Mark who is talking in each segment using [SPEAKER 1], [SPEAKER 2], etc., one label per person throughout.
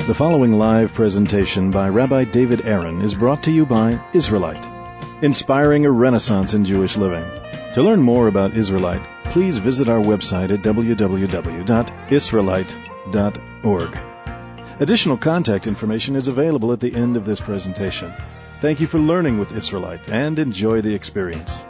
[SPEAKER 1] The following live presentation by Rabbi David Aaron is brought to you by Israelite, inspiring a renaissance in Jewish living. To learn more about Israelite, please visit our website at www.israelite.org. Additional contact information is available at the end of this presentation. Thank you for learning with Israelite and enjoy the experience.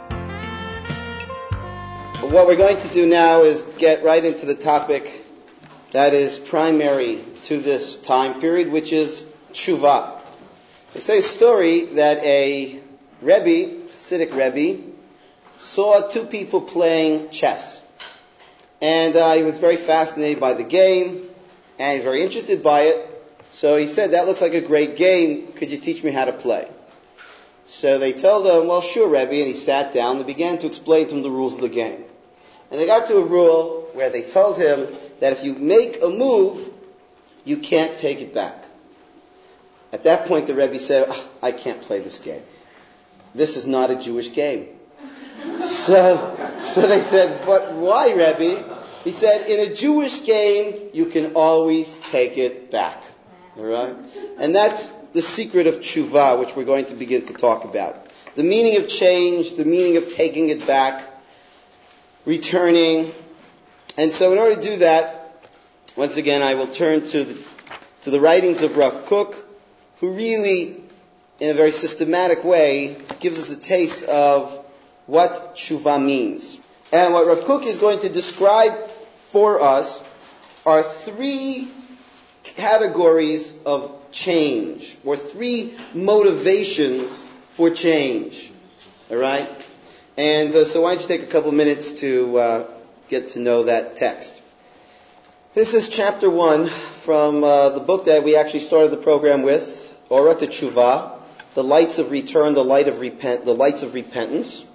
[SPEAKER 2] What we're going to do now is get right into the topic that is primary to this time period, which is tshuva. They say a story that a Rebbe, Hasidic Rebbe, saw two people playing chess. And he was very fascinated by the game, and he was very interested by it. So he said, "That looks like a great game. Could you teach me how to play?" So they told him, "Well, sure, Rebbe." And he sat down and began to explain to him the rules of the game. And they got to a rule where they told him that if you make a move, you can't take it back. At that point, the Rebbe said, "I can't play this game. This is not a Jewish game." So they said, "But why, Rebbe?" He said, "In a Jewish game, you can always take it back." All right? And that's the secret of tshuva, which we're going to begin to talk about. The meaning of change, the meaning of taking it back, returning. And so in order to do that, once again, I will turn to the writings of Rav Kook, who really, in a very systematic way, gives us a taste of what tshuva means. And what Rav Kook is going to describe for us are three categories of change, or three motivations for change. All right? And so why don't you take a couple minutes to get to know that text. This is chapter 1 from the book that we actually started the program with, Orah Teshuvah, The Lights of Return, the Lights of Repentance.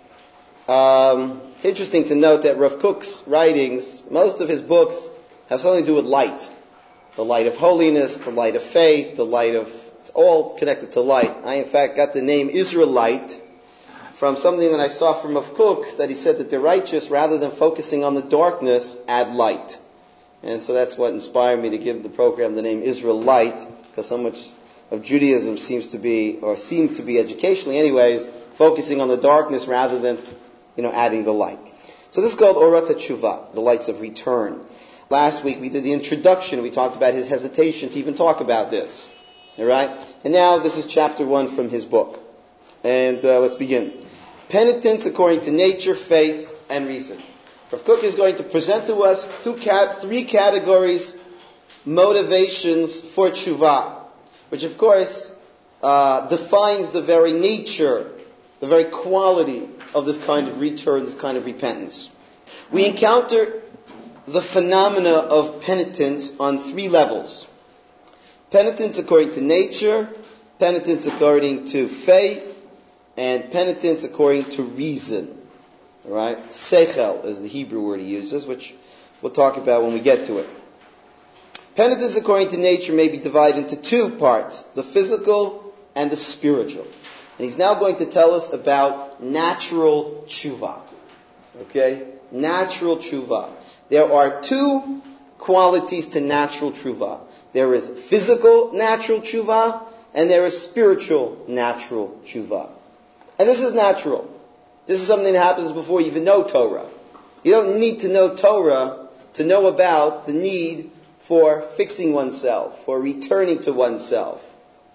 [SPEAKER 2] It's interesting to note that Rav Kook's writings, most of his books, have something to do with light. The light of holiness, the light of faith, it's all connected to light. I, in fact, got the name Israelite from something that I saw from Rav Kook, that he said that the righteous, rather than focusing on the darkness, add light. And so that's what inspired me to give the program the name Israelite, because so much of Judaism seemed to be educationally anyways, focusing on the darkness rather than, adding the light. So this is called Orah Teshuvah, the Lights of Return. Last week we did the introduction. We talked about his hesitation to even talk about this. All right? And now this is chapter 1 from his book. And let's begin. Penitence according to nature, faith, and reason. Rav Kook is going to present to us three categories, motivations for tshuva, which of course defines the very nature, the very quality of this kind of return, this kind of repentance. We encounter the phenomena of penitence on three levels. Penitence according to nature, penitence according to faith, and penitence according to reason. All right? Seichel is the Hebrew word he uses, which we'll talk about when we get to it. Penitence according to nature may be divided into two parts, the physical and the spiritual. And he's now going to tell us about natural tshuva. Okay? Natural tshuva. There are two qualities to natural tshuva. There is physical natural tshuva, and there is spiritual natural tshuva. And this is natural. This is something that happens before you even know Torah. You don't need to know Torah to know about the need for fixing oneself, for returning to oneself.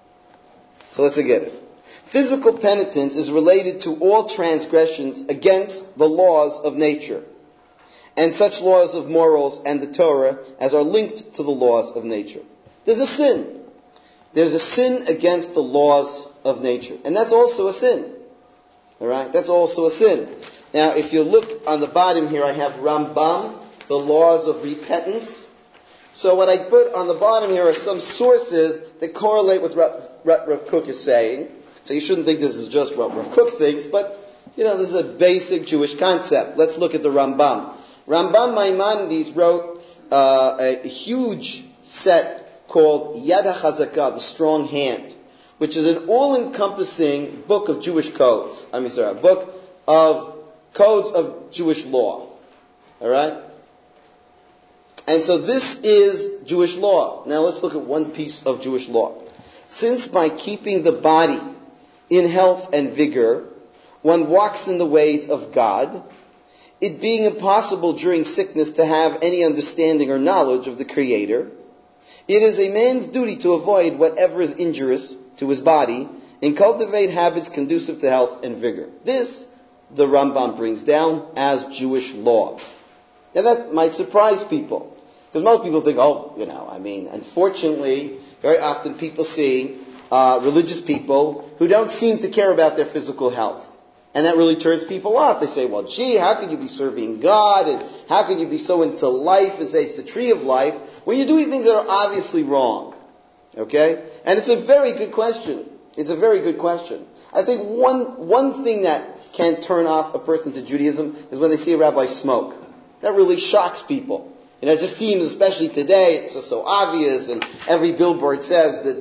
[SPEAKER 2] So let's get it. Physical penitence is related to all transgressions against the laws of nature, and such laws of morals and the Torah as are linked to the laws of nature. There's a sin. There's a sin against the laws of nature. And that's also a sin. All right? That's also a sin. Now, if you look on the bottom here, I have Rambam, the laws of repentance. So what I put on the bottom here are some sources that correlate with what Rav Kook is saying. So you shouldn't think this is just what Rav Kook thinks, but, this is a basic Jewish concept. Let's look at the Rambam. Rambam Maimonides wrote a huge set called Yad HaChazakah, the strong hand, which is an all-encompassing book of Jewish codes. A book of codes of Jewish law. All right? And so this is Jewish law. Now let's look at one piece of Jewish law. Since by keeping the body in health and vigor, one walks in the ways of God, it being impossible during sickness to have any understanding or knowledge of the Creator, it is a man's duty to avoid whatever is injurious to his body and cultivate habits conducive to health and vigor. This, the Rambam brings down as Jewish law. Now that might surprise people, because most people think, unfortunately, very often people see religious people who don't seem to care about their physical health. And that really turns people off. They say, well, gee, how could you be serving God? And how could you be so into life and say it's the tree of life when you're doing things that are obviously wrong? Okay? And it's a very good question. It's a very good question. I think one thing that can turn off a person to Judaism is when they see a rabbi smoke. That really shocks people. It just seems, especially today, it's just so obvious, and every billboard says that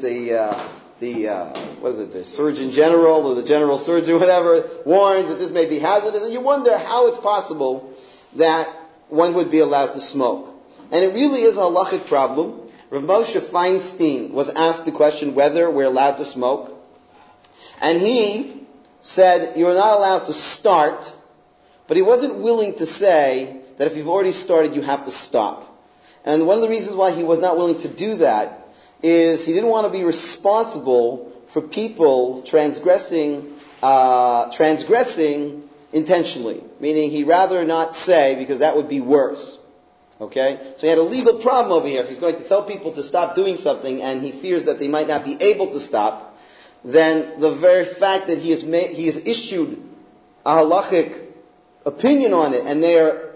[SPEAKER 2] the Surgeon General or the General Surgeon, whatever, warns that this may be hazardous, and you wonder how it's possible that one would be allowed to smoke. And it really is a halachic problem. Rav Moshe Feinstein was asked the question whether we're allowed to smoke, and he said, you're not allowed to start, but he wasn't willing to say that if you've already started, you have to stop. And one of the reasons why he was not willing to do that is he didn't want to be responsible for people transgressing intentionally. Meaning he'd rather not say, because that would be worse. Okay? So he had a legal problem over here. If he's going to tell people to stop doing something and he fears that they might not be able to stop, then the very fact that he has issued a halachic opinion on it and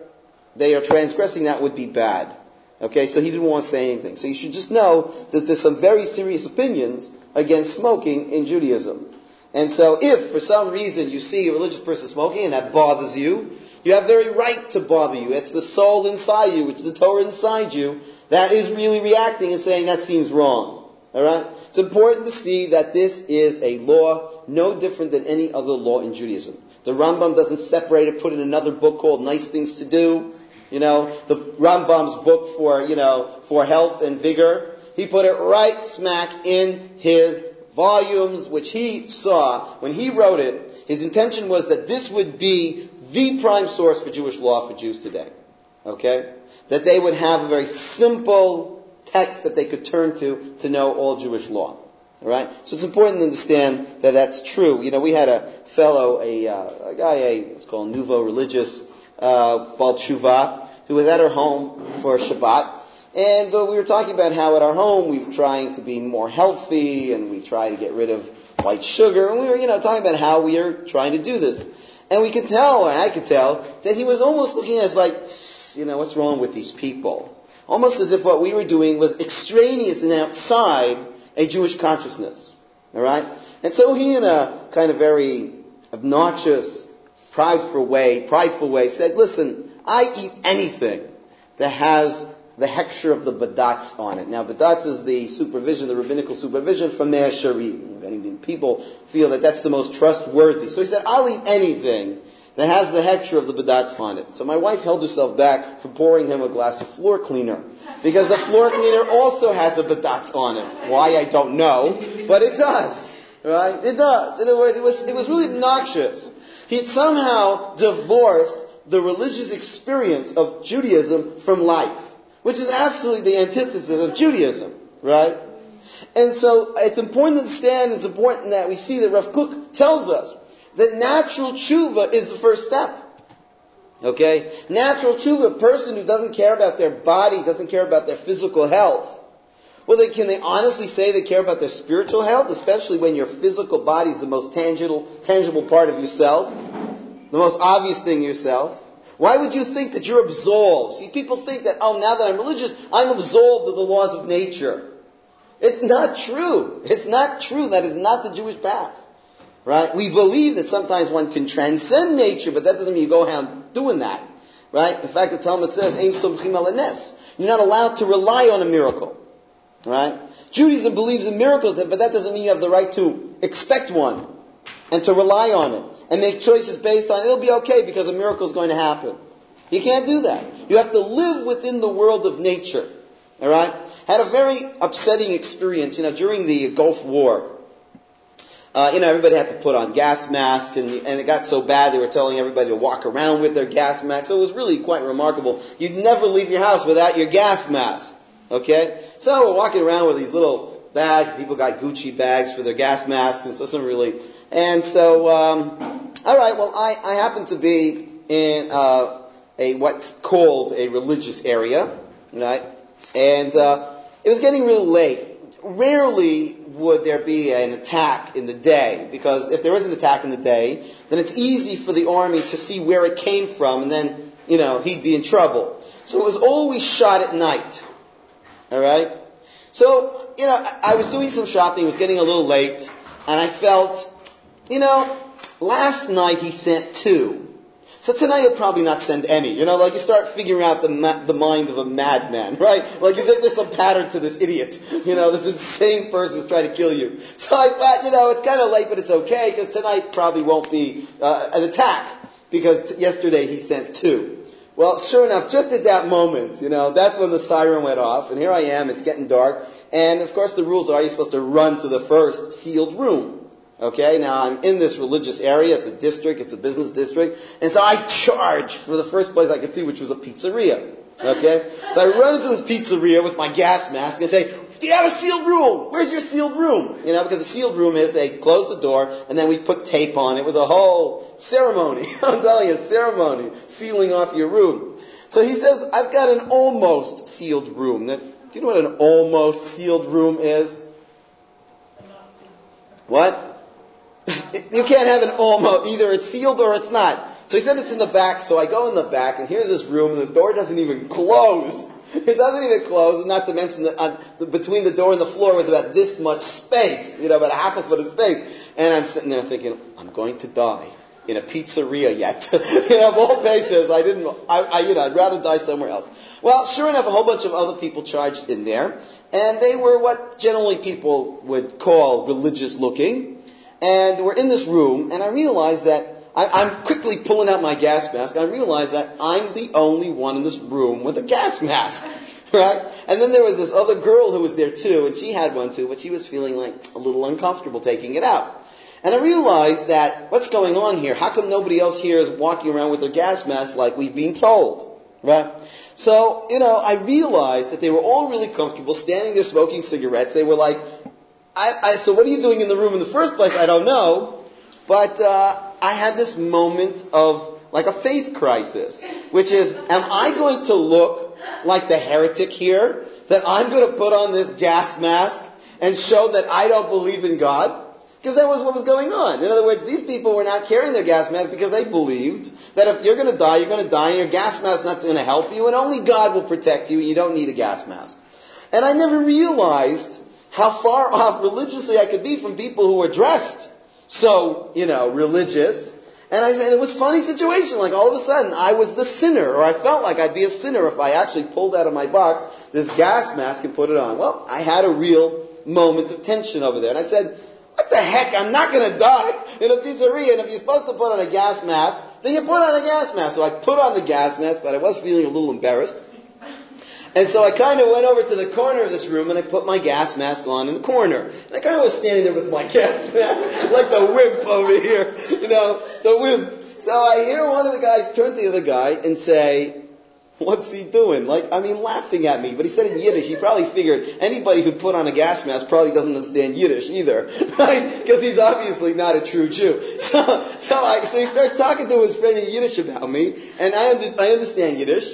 [SPEAKER 2] they are transgressing that would be bad. Okay, so he didn't want to say anything. So you should just know that there's some very serious opinions against smoking in Judaism. And so if, for some reason, you see a religious person smoking and that bothers you, you have every right to bother you. It's the soul inside you, it's the Torah inside you, that is really reacting and saying that seems wrong. Alright? It's important to see that this is a law no different than any other law in Judaism. The Rambam doesn't separate it, put in another book called Nice Things to Do. The Rambam's book for health and vigor. He put it right smack in his volumes, which he saw when he wrote it. His intention was that this would be the prime source for Jewish law for Jews today. Okay? That they would have a very simple text that they could turn to know all Jewish law. Alright? So it's important to understand that that's true. We had a fellow, a guy, what's called nouveau religious, Baal Tshuva, who was at our home for Shabbat, and we were talking about how at our home we've trying to be more healthy, and we try to get rid of white sugar, and we were, talking about how we are trying to do this. And we could tell, and I could tell, that he was almost looking at us like, what's wrong with these people? Almost as if what we were doing was extraneous and outside a Jewish consciousness. Alright? And so he, in a kind of very obnoxious, prideful way, said, listen, I eat anything that has the hechsher of the badatz on it. Now, badatz is the rabbinical supervision from Meah Shearim. Many people feel that that's the most trustworthy. So he said, I'll eat anything that has the hechsher of the badatz on it. So my wife held herself back from pouring him a glass of floor cleaner, because the floor cleaner also has a badatz on it. Why, I don't know, but it does. Right? It does. In other words, it was really obnoxious. He had somehow divorced the religious experience of Judaism from life, which is absolutely the antithesis of Judaism, right? And so it's important to understand, it's important that we see that Rav Kook tells us that natural tshuva is the first step. Okay? Natural tshuva, a person who doesn't care about their body, doesn't care about their physical health. Well, can they honestly say they care about their spiritual health, especially when your physical body is the most tangible part of yourself, the most obvious thing yourself? Why would you think that you're absolved? See, people think that, now that I'm religious, I'm absolved of the laws of nature. It's not true. It's not true. That is not the Jewish path. Right? We believe that sometimes one can transcend nature, but that doesn't mean you go around doing that. Right? In fact, the Talmud says, Ein somchim al hanes. You're not allowed to rely on a miracle. Right? Judaism believes in miracles, but that doesn't mean you have the right to expect one and to rely on it and make choices based on it. It'll be okay because a miracle is going to happen. You can't do that. You have to live within the world of nature. All right? Had a very upsetting experience, during the Gulf War. Everybody had to put on gas masks, and it got so bad they were telling everybody to walk around with their gas masks. So it was really quite remarkable. You'd never leave your house without your gas mask. Okay? So we're walking around with these little bags. People got Gucci bags for their gas masks, and so all right, well, I happen to be in what's called a religious area, right? And it was getting really late. Rarely would there be an attack in the day, because if there is an attack in the day, then it's easy for the army to see where it came from, and then, he'd be in trouble. So it was always shot at night. All right? So, I was doing some shopping, it was getting a little late, and I felt, last night he sent 2. So tonight he'll probably not send any. Like you start figuring out the mind of a madman, right? Like as if there's some pattern to this idiot. This insane person who's trying to kill you. So I thought, it's kind of late, but it's okay, because tonight probably won't be an attack, because yesterday he sent 2. Well, sure enough, just at that moment, that's when the siren went off, and here I am, it's getting dark, and of course the rules are you're supposed to run to the first sealed room. Okay, now I'm in this religious area, it's a district, it's a business district, and so I charge for the first place I could see, which was a pizzeria. Okay, so I run into this pizzeria with my gas mask and say, do you have a sealed room? Where's your sealed room? Because the sealed room is they close the door and then we put tape on. It was a whole ceremony. I'm telling you, a ceremony, sealing off your room. So he says, I've got an almost sealed room. Now, do you know what an almost sealed room is? What? You can't have an almost. Either it's sealed or it's not. So he said it's in the back, so I go in the back, and here's this room, and the door doesn't even close. It doesn't even close, and not to mention that between the door and the floor was about this much space, about a half a foot of space. And I'm sitting there thinking, I'm going to die in a pizzeria yet. Of all places, I'd rather die somewhere else. Well, sure enough, a whole bunch of other people charged in there, and they were what generally people would call religious looking. And we're in this room, and I realized that I'm quickly pulling out my gas mask. I realized that I'm the only one in this room with a gas mask, right? And then there was this other girl who was there too, and she had one too, but she was feeling like a little uncomfortable taking it out. And I realized that, what's going on here? How come nobody else here is walking around with their gas mask like we've been told, right? So, I realized that they were all really comfortable standing there smoking cigarettes. They were like, so what are you doing in the room in the first place? I don't know. But I had this moment of like a faith crisis, which is, am I going to look like the heretic here? That I'm going to put on this gas mask and show that I don't believe in God? Because that was what was going on. In other words, these people were not carrying their gas mask because they believed that if you're going to die, you're going to die, and your gas mask is not going to help you, and only God will protect you, and you don't need a gas mask. And I never realized how far off religiously I could be from people who were dressed so, religious. And it was a funny situation. Like all of a sudden, I was the sinner, or I felt like I'd be a sinner if I actually pulled out of my box this gas mask and put it on. Well, I had a real moment of tension over there. And I said, what the heck? I'm not going to die in a pizzeria. And if you're supposed to put on a gas mask, then you put on a gas mask. So I put on the gas mask, but I was feeling a little embarrassed. And so I kind of went over to the corner of this room and I put my gas mask on in the corner. And I kind of was standing there with my gas mask, like the wimp over here, the wimp. So I hear one of the guys turn to the other guy and say, what's he doing? Laughing at me. But he said in Yiddish. He probably figured anybody who put on a gas mask probably doesn't understand Yiddish either, right? Because he's obviously not a true Jew. So he starts talking to his friend in Yiddish about me, and I understand Yiddish.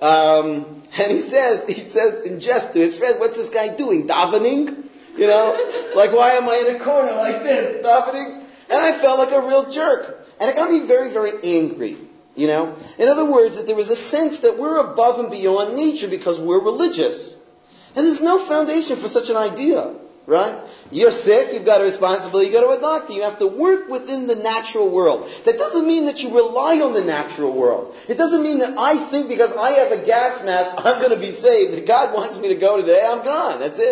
[SPEAKER 2] And he says in jest to his friend, what's this guy doing? Davening? Like why am I in a corner like this? Davening? And I felt like a real jerk. And it got me very, very angry. In other words, that there was a sense that we're above and beyond nature because we're religious. And there's no foundation for such an idea, right? You're sick, you've got a responsibility, you go to a doctor, you have to work within the natural world. That doesn't mean that you rely on the natural world. It doesn't mean that I think because I have a gas mask, I'm going to be saved. If God wants me to go today, I'm gone. That's it.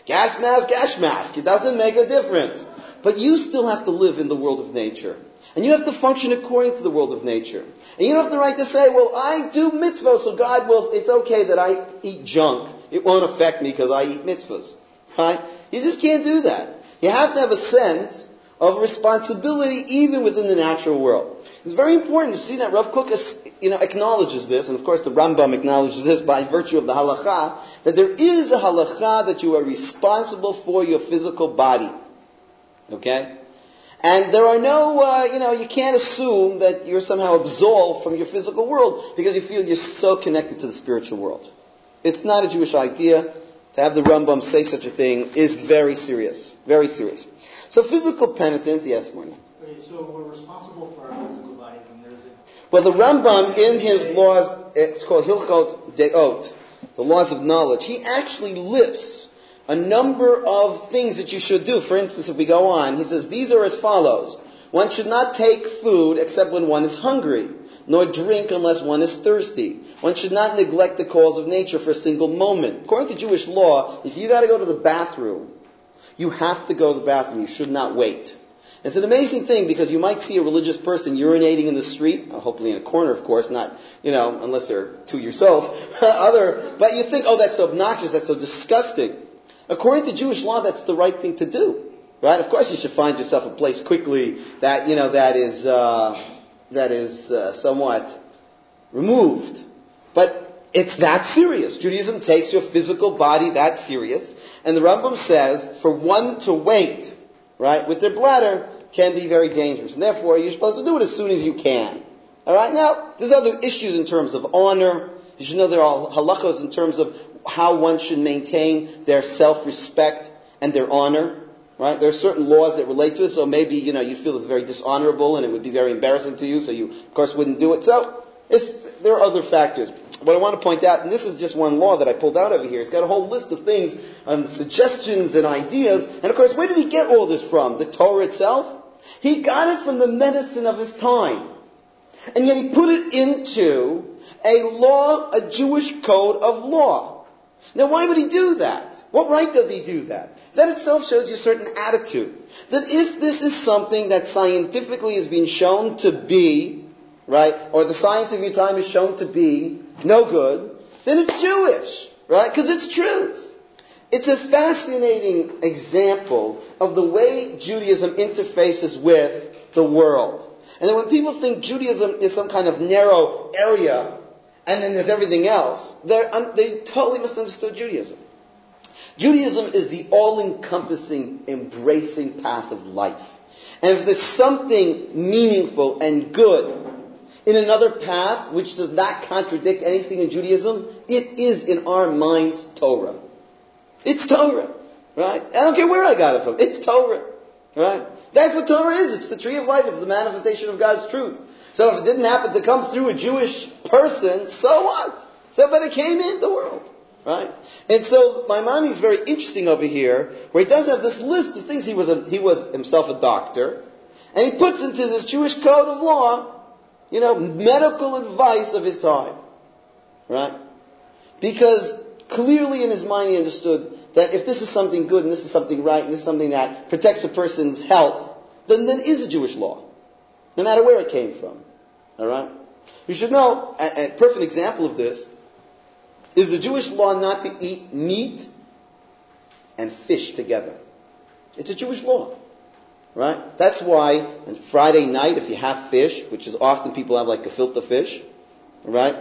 [SPEAKER 2] Gas mask. It doesn't make a difference. But you still have to live in the world of nature. And you have to function according to the world of nature. And you don't have the right to say, well, I do mitzvahs, so God will, it's okay that I eat junk. It won't affect me because I eat mitzvahs. Right? You just can't do that. You have to have a sense of responsibility even within the natural world. It's very important to see that Rav Kook acknowledges this, and of course the Rambam acknowledges this by virtue of the halacha, that there is a halacha that you are responsible for your physical body. Okay? And there are no, you can't assume that you're somehow absolved from your physical world because you feel you're so connected to the spiritual world. It's not a Jewish idea. To have the Rambam say such a thing is very serious. Very serious. So physical penitence, yes, Morning.
[SPEAKER 3] Okay, so we're responsible for our physical bodies, and there's a...
[SPEAKER 2] Well, the Rambam, in his laws, it's called Hilchot Deot, the laws of knowledge, he actually lists a number of things that you should do. For instance, if we go on, he says, these are as follows. One should not take food except when one is hungry, nor drink unless one is thirsty. One should not neglect the calls of nature for a single moment. According to Jewish law, if you got to go to the bathroom, you have to go to the bathroom. You should not wait. It's an amazing thing because you might see a religious person urinating in the street, hopefully in a corner, of course, not, unless they're 2 years old. But you think, oh, that's so obnoxious, that's so disgusting. According to Jewish law, that's the right thing to do. Right? Of course, you should find yourself a place quickly that, that is somewhat removed. But it's that serious. Judaism takes your physical body that serious. And the Rambam says, for one to wait, right, with their bladder can be very dangerous. And therefore, you're supposed to do it as soon as you can. All right? Now, there's other issues in terms of honor. You should know there are halachos in terms of how one should maintain their self-respect and their honor. Right? There are certain laws that relate to it, so maybe, you feel it's very dishonorable and it would be very embarrassing to you, so you, of course, wouldn't do it. So, there are other factors. What I want to point out, and this is just one law that I pulled out over here, it's got a whole list of things, suggestions and ideas, and of course, where did he get all this from? The Torah itself? He got it from the medicine of his time. And yet he put it into a law, a Jewish code of law. Now, why would he do that? What right does he do that? That itself shows you a certain attitude. That if this is something that scientifically has been shown to be, right, or the science of your time is shown to be no good, then it's Jewish, right? Because it's truth. It's a fascinating example of the way Judaism interfaces with the world. And then when people think Judaism is some kind of narrow area, and then there's everything else, they totally misunderstood Judaism. Judaism is the all-encompassing, embracing path of life. And if there's something meaningful and good in another path which does not contradict anything in Judaism, it is in our minds Torah. It's Torah, right? I don't care where I got it from. It's Torah, right? That's what Torah is. It's the tree of life. It's the manifestation of God's truth. So if it didn't happen to come through a Jewish person, so what? So, but it came into the world. Right? And so Maimonides is very interesting over here, where he does have this list of things. He was himself a doctor, and he puts into this Jewish code of law, medical advice of his time. Right? Because clearly in his mind he understood that if this is something good, and this is something right, and this is something that protects a person's health, then that is a Jewish law. No matter where it came from. Alright? You should know, a perfect example of this is the Jewish law not to eat meat and fish together. It's a Jewish law. Right? That's why on Friday night, if you have fish, which is often people have like gefilte fish, right?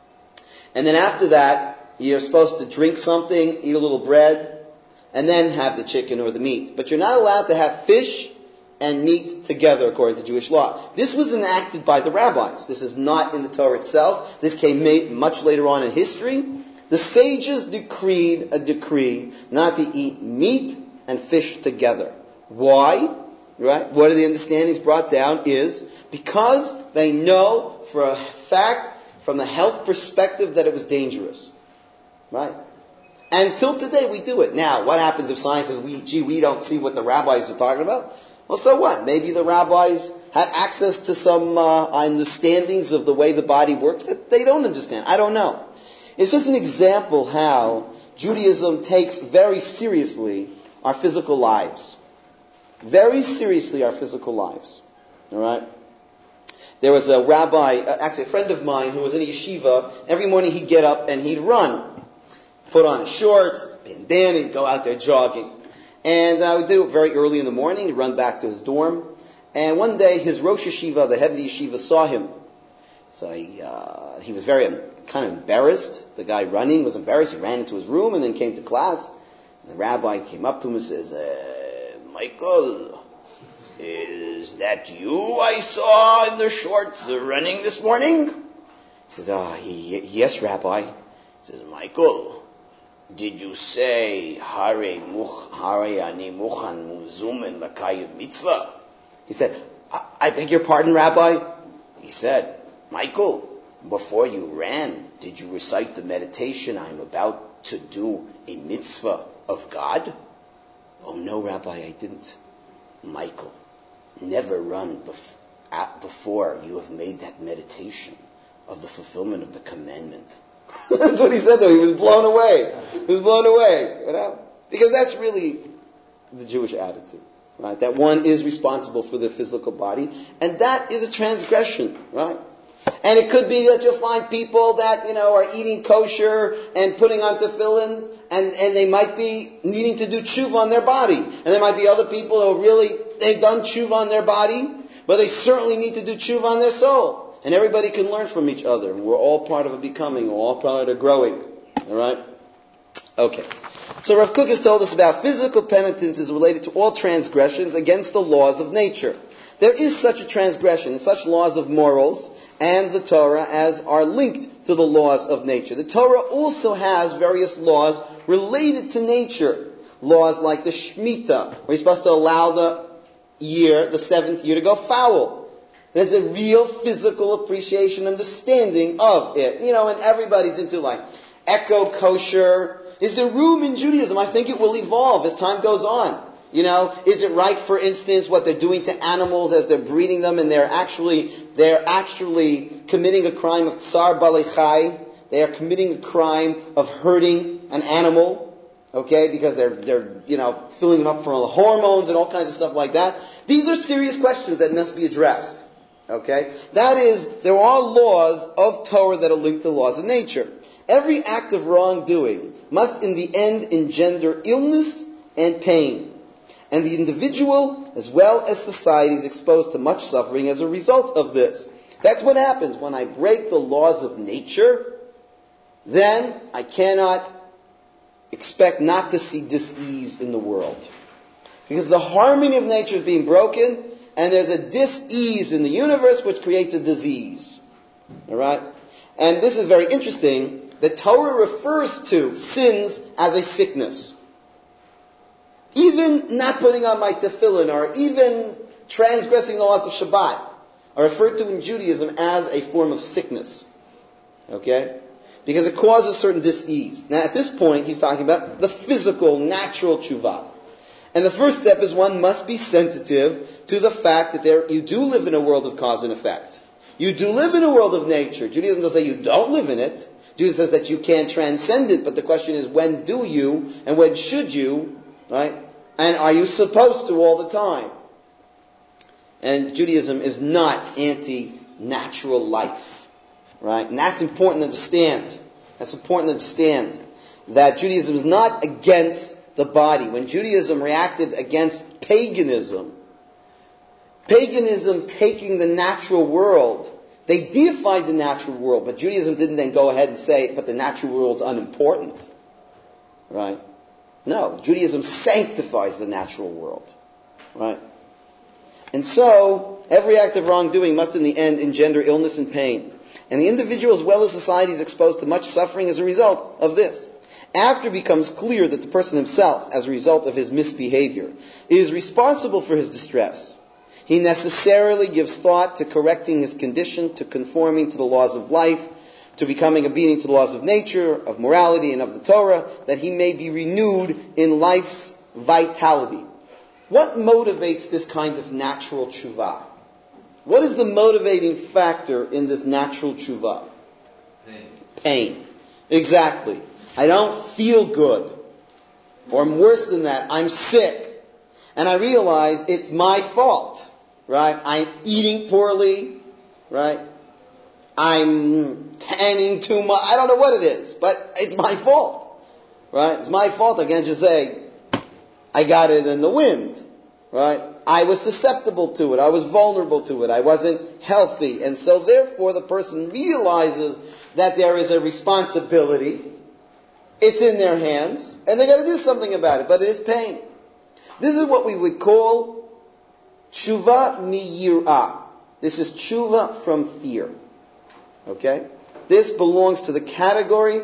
[SPEAKER 2] And then after that, you're supposed to drink something, eat a little bread, and then have the chicken or the meat. But you're not allowed to have fish and meat together according to Jewish law. This was enacted by the rabbis. This is not in the Torah itself. This came much later on in history. The sages decreed a decree not to eat meat and fish together. Why? Right? What are the understandings brought down is because they know for a fact from the health perspective that it was dangerous. Right? And till today we do it. Now, what happens if science says, we don't see what the rabbis are talking about? Well, so what? Maybe the rabbis had access to some understandings of the way the body works that they don't understand. I don't know. It's just an example how Judaism takes very seriously our physical lives. Very seriously our physical lives. All right? There was a rabbi, actually a friend of mine, who was in a yeshiva. Every morning he'd get up and he'd run. Put on his shorts, bandana, he'd go out there jogging. And we did it very early in the morning. He'd run back to his dorm. And one day his Rosh Yeshiva, the head of the yeshiva, saw him. So he was very kind of embarrassed. The guy running was embarrassed. He ran into his room and then came to class. And the rabbi came up to him and says, Michael, is that you I saw in the shorts running this morning? He says, yes, Rabbi. He says, Michael, did you say, Hare ani muchan muzumin l'kayim mitzvah? He said, I beg your pardon, Rabbi? He said, Michael, before you ran, did you recite the meditation, I'm about to do a mitzvah of God? Oh, no, Rabbi, I didn't. Michael, never run before you have made that meditation of the fulfillment of the commandment. That's what he said, though. He was blown away. He was blown away, you know? Because that's really the Jewish attitude, right? That one is responsible for their physical body, and that is a transgression, right? And it could be that you'll find people that, are eating kosher and putting on tefillin, and they might be needing to do tshuva on their body. And there might be other people who they've done tshuva on their body, but they certainly need to do tshuva on their soul. And everybody can learn from each other. And we're all part of a becoming. We're all part of a growing. All right? Okay. So Rav Kook has told us about physical penitence is related to all transgressions against the laws of nature. There is such a transgression and such laws of morals and the Torah as are linked to the laws of nature. The Torah also has various laws related to nature. Laws like the Shemitah, where you're supposed to allow the seventh year to go foul. There's a real physical appreciation, understanding of it. And everybody's into eco-kosher. Is there room in Judaism? I think it will evolve as time goes on. Is it right, for instance, what they're doing to animals as they're breeding them, and they're actually committing a crime of tsar balei. They are committing a crime of hurting an animal, okay, because they're filling them up full of hormones and all kinds of stuff like that. These are serious questions that must be addressed. Okay? That is, there are laws of Torah that are linked to laws of nature. Every act of wrongdoing must in the end engender illness and pain. And the individual, as well as society, is exposed to much suffering as a result of this. That's what happens when I break the laws of nature. Then I cannot expect not to see dis-ease in the world. Because the harmony of nature is being broken, and there's a dis-ease in the universe which creates a disease. All right? And this is very interesting. The Torah refers to sins as a sickness. Even not putting on my tefillin, or even transgressing the laws of Shabbat, are referred to in Judaism as a form of sickness. Okay? Because it causes certain dis-ease. Now at this point, he's talking about the physical, natural tshuva. And the first step is one must be sensitive to the fact that you do live in a world of cause and effect. You do live in a world of nature. Judaism doesn't say you don't live in it. Judaism says that you can't transcend it, but the question is, when do you, and when should you, right? And are you supposed to all the time? And Judaism is not anti-natural life, right? And that's important to understand. That's important to understand, that Judaism is not against the body. When Judaism reacted against paganism taking the natural world, they deified the natural world, but Judaism didn't then go ahead and say, but the natural world's unimportant. Right? No, Judaism sanctifies the natural world. Right? And so, every act of wrongdoing must in the end engender illness and pain. And the individual as well as society is exposed to much suffering as a result of this. After it becomes clear that the person himself, as a result of his misbehavior, is responsible for his distress, he necessarily gives thought to correcting his condition, to conforming to the laws of life, to becoming obedient to the laws of nature, of morality, and of the Torah, that he may be renewed in life's vitality. What motivates this kind of natural tshuva? What is the motivating factor in this natural tshuva?
[SPEAKER 4] Pain.
[SPEAKER 2] Pain. Exactly. I don't feel good. Or worse than that, I'm sick. And I realize it's my fault, right? I'm eating poorly, right? I'm tanning too much. I don't know what it is, but it's my fault, right? It's my fault. I can't just say, I got it in the wind, right? I was susceptible to it. I was vulnerable to it. I wasn't healthy. And so therefore the person realizes that there is a responsibility. It's in their hands, and they got to do something about it, but it is pain. This is what we would call tshuva miyirah. This is tshuva from fear. Okay? This belongs to the category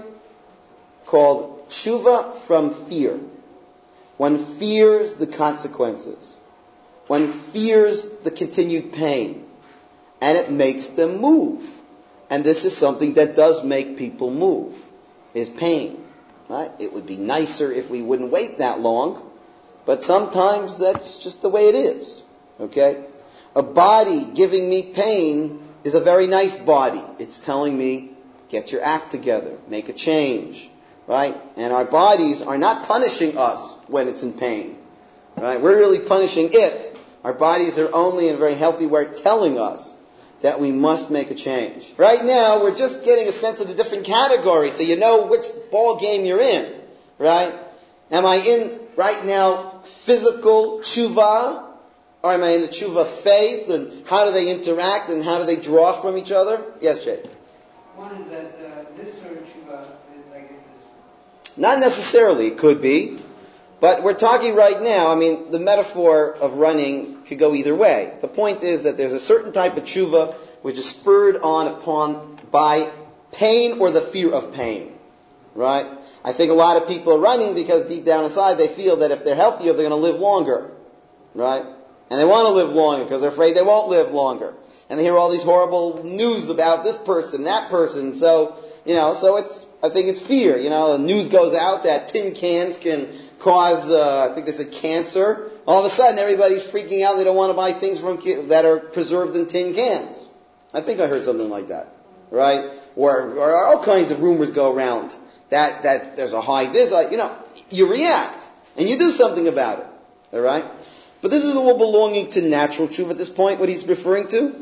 [SPEAKER 2] called tshuva from fear. One fears the consequences. One fears the continued pain. And it makes them move. And this is something that does make people move, is pain. Right? It would be nicer if we wouldn't wait that long. But sometimes that's just the way it is. Okay? A body giving me pain is a very nice body. It's telling me, get your act together. Make a change. Right? And our bodies are not punishing us when it's in pain. Right? We're really punishing it. Our bodies are only in a very healthy way telling us that we must make a change. Right now, we're just getting a sense of the different categories so you know which ball game you're in. Right? Am I in, right now, physical tshuva? Or am I in the tshuva faith? And how do they interact and how do they draw from each other? Yes, Jay?
[SPEAKER 4] One is that this sort of tshuva, I guess, is...
[SPEAKER 2] Not necessarily, it could be. But we're talking right now, I mean, the metaphor of running could go either way. The point is that there's a certain type of tshuva which is spurred on upon by pain or the fear of pain. Right? I think a lot of people are running because deep down inside they feel that if they're healthier, they're going to live longer. Right? And they want to live longer because they're afraid they won't live longer. And they hear all these horrible news about this person, that person. So, so I think it's fear. The news goes out that tin cans can cause, I think they said cancer. All of a sudden everybody's freaking out. They don't want to buy things that are preserved in tin cans. I think I heard something like that. Right? Or all kinds of rumors go around that there's a high this, you react and you do something about it. All right? But this is all belonging to natural truth at this point, what he's referring to.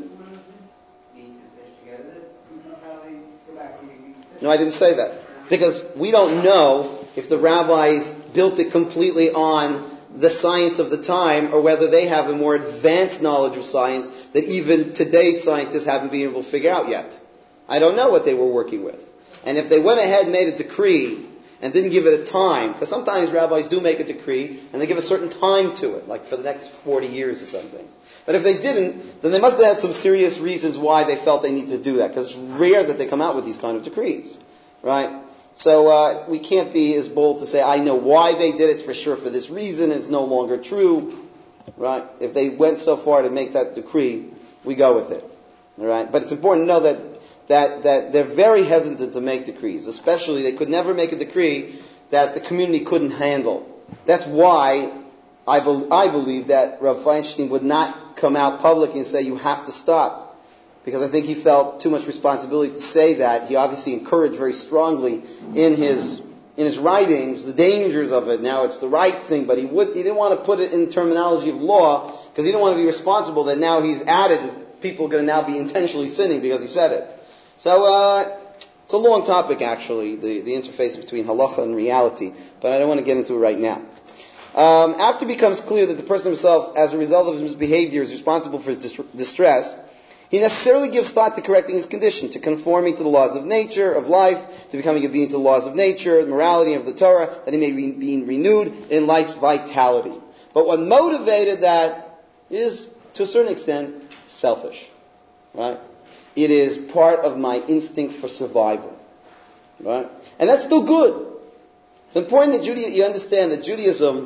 [SPEAKER 2] No, I didn't say that. Because we don't know if the rabbis built it completely on the science of the time or whether they have a more advanced knowledge of science that even today's scientists haven't been able to figure out yet. I don't know what they were working with. And if they went ahead and made a decree and didn't give it a time, because sometimes rabbis do make a decree and they give a certain time to it, like for the next 40 years or something. But if they didn't, then they must have had some serious reasons why they felt they need to do that, because it's rare that they come out with these kind of decrees. Right? So we can't be as bold to say, I know why they did it, it's for sure for this reason, and it's no longer true. Right? If they went so far to make that decree, we go with it. All right? But it's important to know that they're very hesitant to make decrees. Especially, they could never make a decree that the community couldn't handle. That's why I believe that Rav Feinstein would not come out publicly and say, you have to stop. Because I think he felt too much responsibility to say that. He obviously encouraged very strongly in his writings the dangers of it. Now it's the right thing, but he didn't want to put it in terminology of law because he didn't want to be responsible that now he's added people are going to now be intentionally sinning because he said it. So it's a long topic actually, the interface between halacha and reality, but I don't want to get into it right now. After it becomes clear that the person himself, as a result of his behavior, is responsible for his distress, he necessarily gives thought to correcting his condition, to conforming to the laws of nature, of life, to becoming obedient to the laws of nature, the morality of the Torah, that he may be renewed in life's vitality. But what motivated that is, to a certain extent, selfish. Right? It is part of my instinct for survival. Right? And that's still good. It's important that you understand that Judaism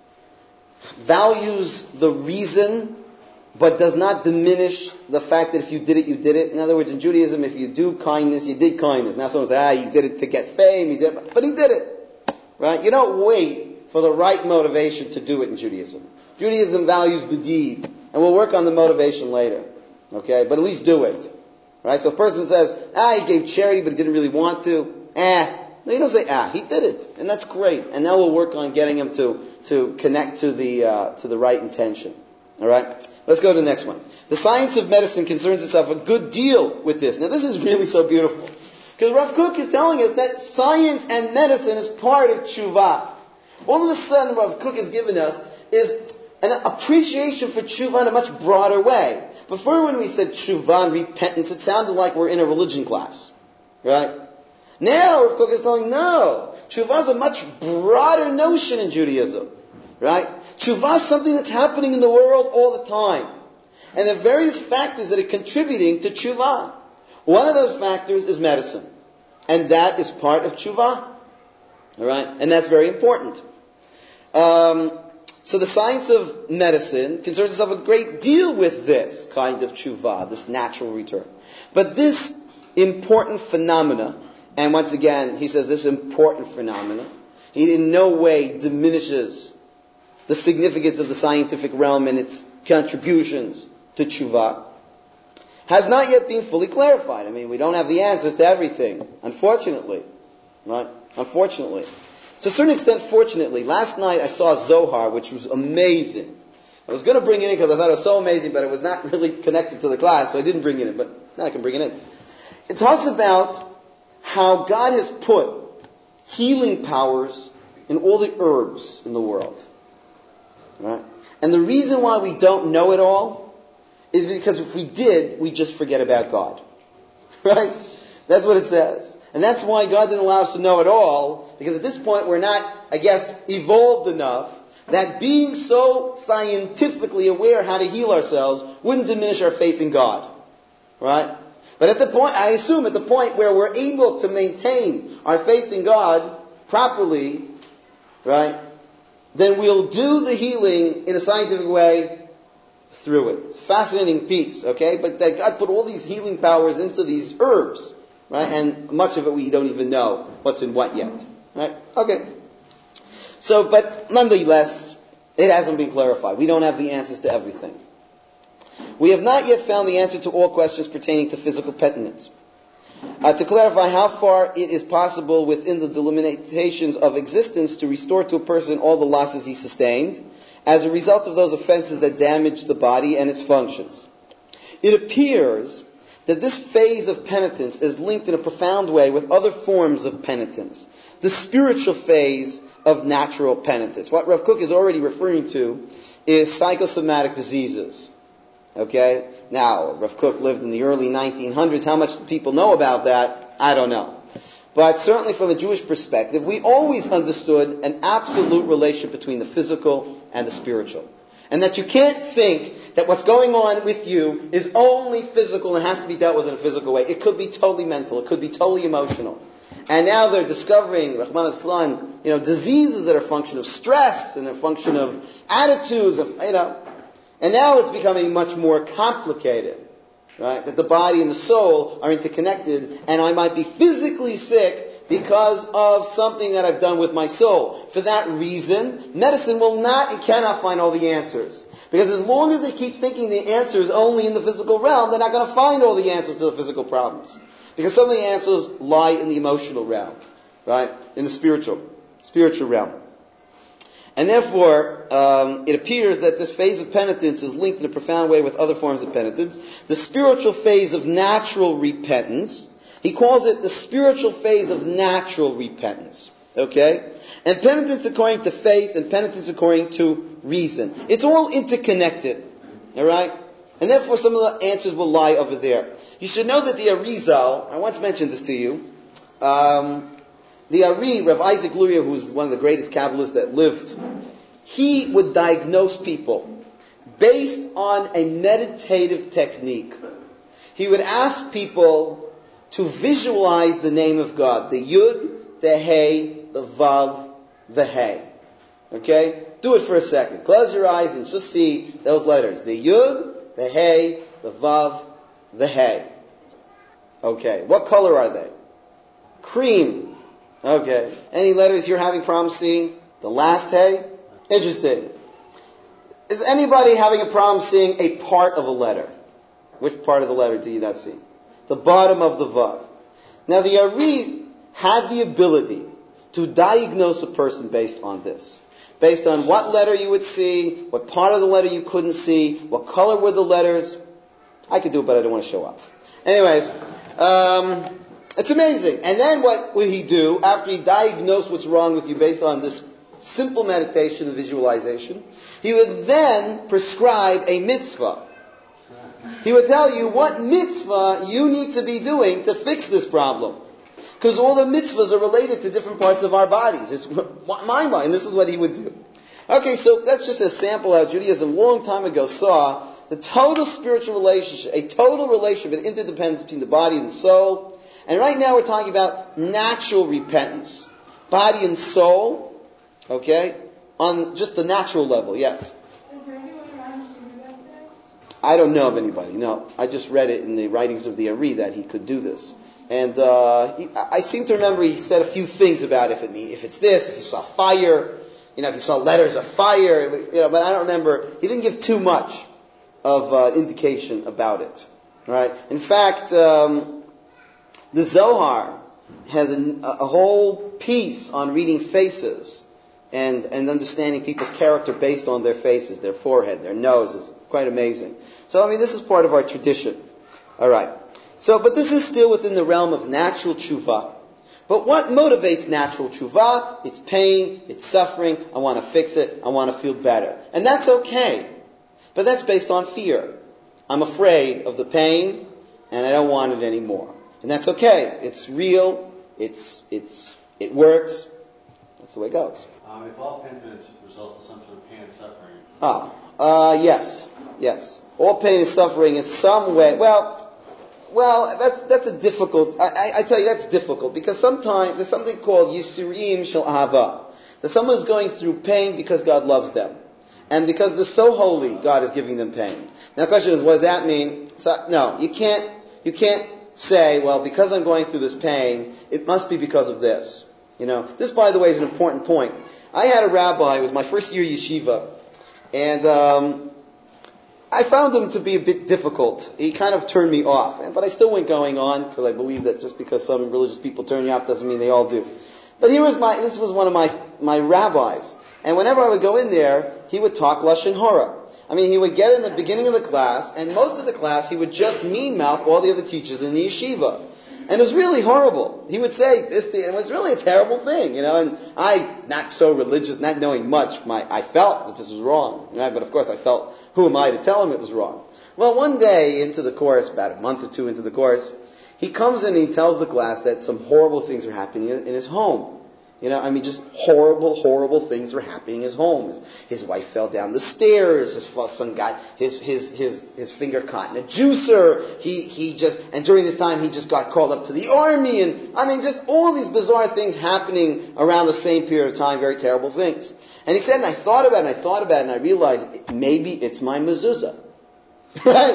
[SPEAKER 2] values the reason but does not diminish the fact that if you did it, you did it. In other words, in Judaism, if you do kindness, you did kindness. Now someone says, he did it to get fame, but he did it. Right? You don't wait for the right motivation to do it in Judaism. Judaism values the deed, and we'll work on the motivation later. Okay? But at least do it. Right? So if a person says, he gave charity, but he didn't really want to. No, you don't say, he did it, and that's great. And now we'll work on getting him to connect to the right intention. All right? Let's go to the next one. The science of medicine concerns itself a good deal with this. Now, this is really so beautiful. Because Rav Kook is telling us that science and medicine is part of tshuva. All of a sudden, Rav Kook has given us is an appreciation for tshuva in a much broader way. Before, when we said tshuva and repentance, it sounded like we're in a religion class. Right? Now, Rav Kook is telling, no, tshuva is a much broader notion in Judaism. Right? Tshuva is something that's happening in the world all the time. And there are various factors that are contributing to tshuva. One of those factors is medicine. And that is part of tshuva. Alright? And that's very important. So the science of medicine concerns itself a great deal with this kind of tshuva, this natural return. But this important phenomena, and once again, he says this important phenomena, he in no way diminishes the significance of the scientific realm and its contributions to tshuva, has not yet been fully clarified. I mean, we don't have the answers to everything, unfortunately. Right? Unfortunately. To a certain extent, fortunately. Last night I saw Zohar, which was amazing. I was going to bring it in because I thought it was so amazing, but it was not really connected to the class, so I didn't bring it in. But now I can bring it in. It talks about how God has put healing powers in all the herbs in the world. Right? And the reason why we don't know it all is because if we did, we'd just forget about God. Right? That's what it says. And that's why God didn't allow us to know it all, because at this point we're not, I guess, evolved enough that being so scientifically aware how to heal ourselves wouldn't diminish our faith in God. Right? But at the point, I assume at the point where we're able to maintain our faith in God properly, right, then we'll do the healing in a scientific way through it. It's a fascinating piece, okay? But that God put all these healing powers into these herbs, right? And much of it we don't even know what's in what yet, right? Okay. So, but nonetheless, it hasn't been clarified. We don't have the answers to everything. We have not yet found the answer to all questions pertaining to physical penitence. To clarify how far it is possible within the delimitations of existence to restore to a person all the losses he sustained as a result of those offenses that damage the body and its functions. It appears that this phase of penitence is linked in a profound way with other forms of penitence, the spiritual phase of natural penitence. What Rav Kook is already referring to is psychosomatic diseases. Okay? Now, Rav Kook lived in the early 1900s. How much do people know about that? I don't know. But certainly from a Jewish perspective, we always understood an absolute relationship between the physical and the spiritual. And that you can't think that what's going on with you is only physical and has to be dealt with in a physical way. It could be totally mental. It could be totally emotional. And now they're discovering, Rahman al-Islam, diseases that are a function of stress and a function of attitudes, and now it's becoming much more complicated, right? That the body and the soul are interconnected, and I might be physically sick because of something that I've done with my soul. For that reason, medicine will not and cannot find all the answers. Because as long as they keep thinking the answer is only in the physical realm, they're not going to find all the answers to the physical problems. Because some of the answers lie in the emotional realm, right? In the spiritual realm. And therefore, it appears that this phase of penitence is linked in a profound way with other forms of penitence. The spiritual phase of natural repentance, he calls it the spiritual phase of natural repentance. Okay? And penitence according to faith and penitence according to reason. It's all interconnected. Alright? And therefore some of the answers will lie over there. You should know that the Arizal, I once mentioned this to you, the Ari, Rav Isaac Luria, who was one of the greatest Kabbalists that lived, he would diagnose people based on a meditative technique. He would ask people to visualize the name of God. The Yud, the Hey, the Vav, the Hey. Okay? Do it for a second. Close your eyes and just see those letters. The Yud, the Hey, the Vav, the Hey. Okay. What color are they? Cream. Okay. Any letters you're having problems seeing? The last Hey? Interesting. Is anybody having a problem seeing a part of a letter? Which part of the letter do you not see? The bottom of the Vav. Now the Ari had the ability to diagnose a person based on this. Based on what letter you would see, what part of the letter you couldn't see, what color were the letters. I could do it, but I don't want to show off. Anyways, it's amazing. And then what would he do after he diagnosed what's wrong with you based on this simple meditation and visualization? He would then prescribe a mitzvah. He would tell you what mitzvah you need to be doing to fix this problem. Because all the mitzvahs are related to different parts of our bodies. It's mind-blowing. This is what he would do. Okay, so that's just a sample how Judaism a long time ago saw the total spiritual relationship, a total relationship, an interdependence between the body and the soul. And right now we're talking about natural repentance. Body and soul, okay, on just the natural level, yes.
[SPEAKER 5] Is there anyone around who can do that today?
[SPEAKER 2] I don't know of anybody, no. I just read it in the writings of the Ari that he could do this. And I seem to remember he said a few things about if it's this, if you saw fire, if you saw letters of fire, but I don't remember. He didn't give too much of indication about it. Right? In fact, the Zohar has a whole piece on reading faces and understanding people's character based on their faces, their forehead, their noses. Quite amazing. So, this is part of our tradition. All right. But this is still within the realm of natural tshuva. But what motivates natural tshuva? It's pain, it's suffering, I want to fix it, I want to feel better. And that's okay. But that's based on fear. I'm afraid of the pain, and I don't want it anymore. And that's okay. It's real, it works. That's the way it goes.
[SPEAKER 6] If all penitence results in some sort of pain and suffering.
[SPEAKER 2] Yes. All pain and suffering in some way. Well, that's a difficult. I tell you, that's difficult because sometimes there's something called Yisurim Shel Ahava. That someone is going through pain because God loves them, and because they're so holy, God is giving them pain. Now the question is, what does that mean? So, no, you can't say, well, because I'm going through this pain, it must be because of this. This, by the way, is an important point. I had a rabbi. It was my first year yeshiva, and I found him to be a bit difficult. He kind of turned me off. But I still went going on because I believe that just because some religious people turn you off doesn't mean they all do. But this was one of my rabbis. And whenever I would go in there, he would talk Lashon Hora. He would get in the beginning of the class, and most of the class he would just mean-mouth all the other teachers in the yeshiva. And it was really horrible. He would say this thing, and it was really a terrible thing, And I, not so religious, not knowing much, I felt that this was wrong. But of course I felt, who am I to tell him it was wrong? Well, one day into the course, about a month or two into the course, he comes in and he tells the class that some horrible things are happening in his home. Just horrible, horrible things were happening in his home. His wife fell down the stairs. His son got his finger caught in a juicer. And during this time he just got called up to the army. And just all these bizarre things happening around the same period of time. Very terrible things. And he said, and I thought about it, and I realized maybe it's my mezuzah. Right?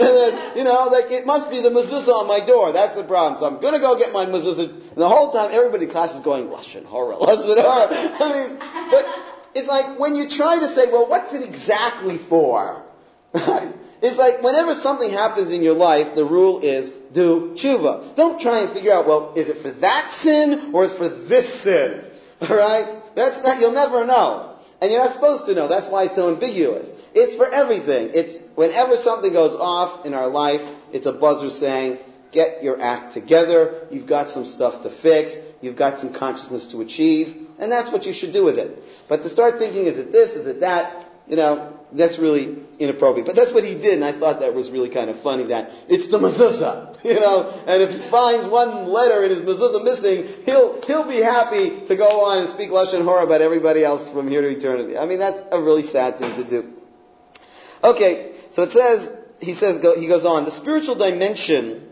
[SPEAKER 2] It must be the mezuzah on my door. That's the problem. So I'm going to go get my mezuzah. And the whole time, everybody in class is going, Lashon Hora, Lashon Hora. But it's like when you try to say, well, what's it exactly for? Right? It's like whenever something happens in your life, the rule is do tshuva. Don't try and figure out, well, is it for that sin or is it for this sin? All right? You'll never know. And you're not supposed to know. That's why it's so ambiguous. It's for everything. It's whenever something goes off in our life, it's a buzzer saying, get your act together. You've got some stuff to fix. You've got some consciousness to achieve. And that's what you should do with it. But to start thinking, is it this, is it that, that's really inappropriate. But that's what he did, and I thought that was really kind of funny that it's the mezuzah, and if he finds one letter in his mezuzah missing, he'll be happy to go on and speak Lashon Hora about everybody else from here to eternity. That's a really sad thing to do. Okay, so he goes on, the spiritual dimension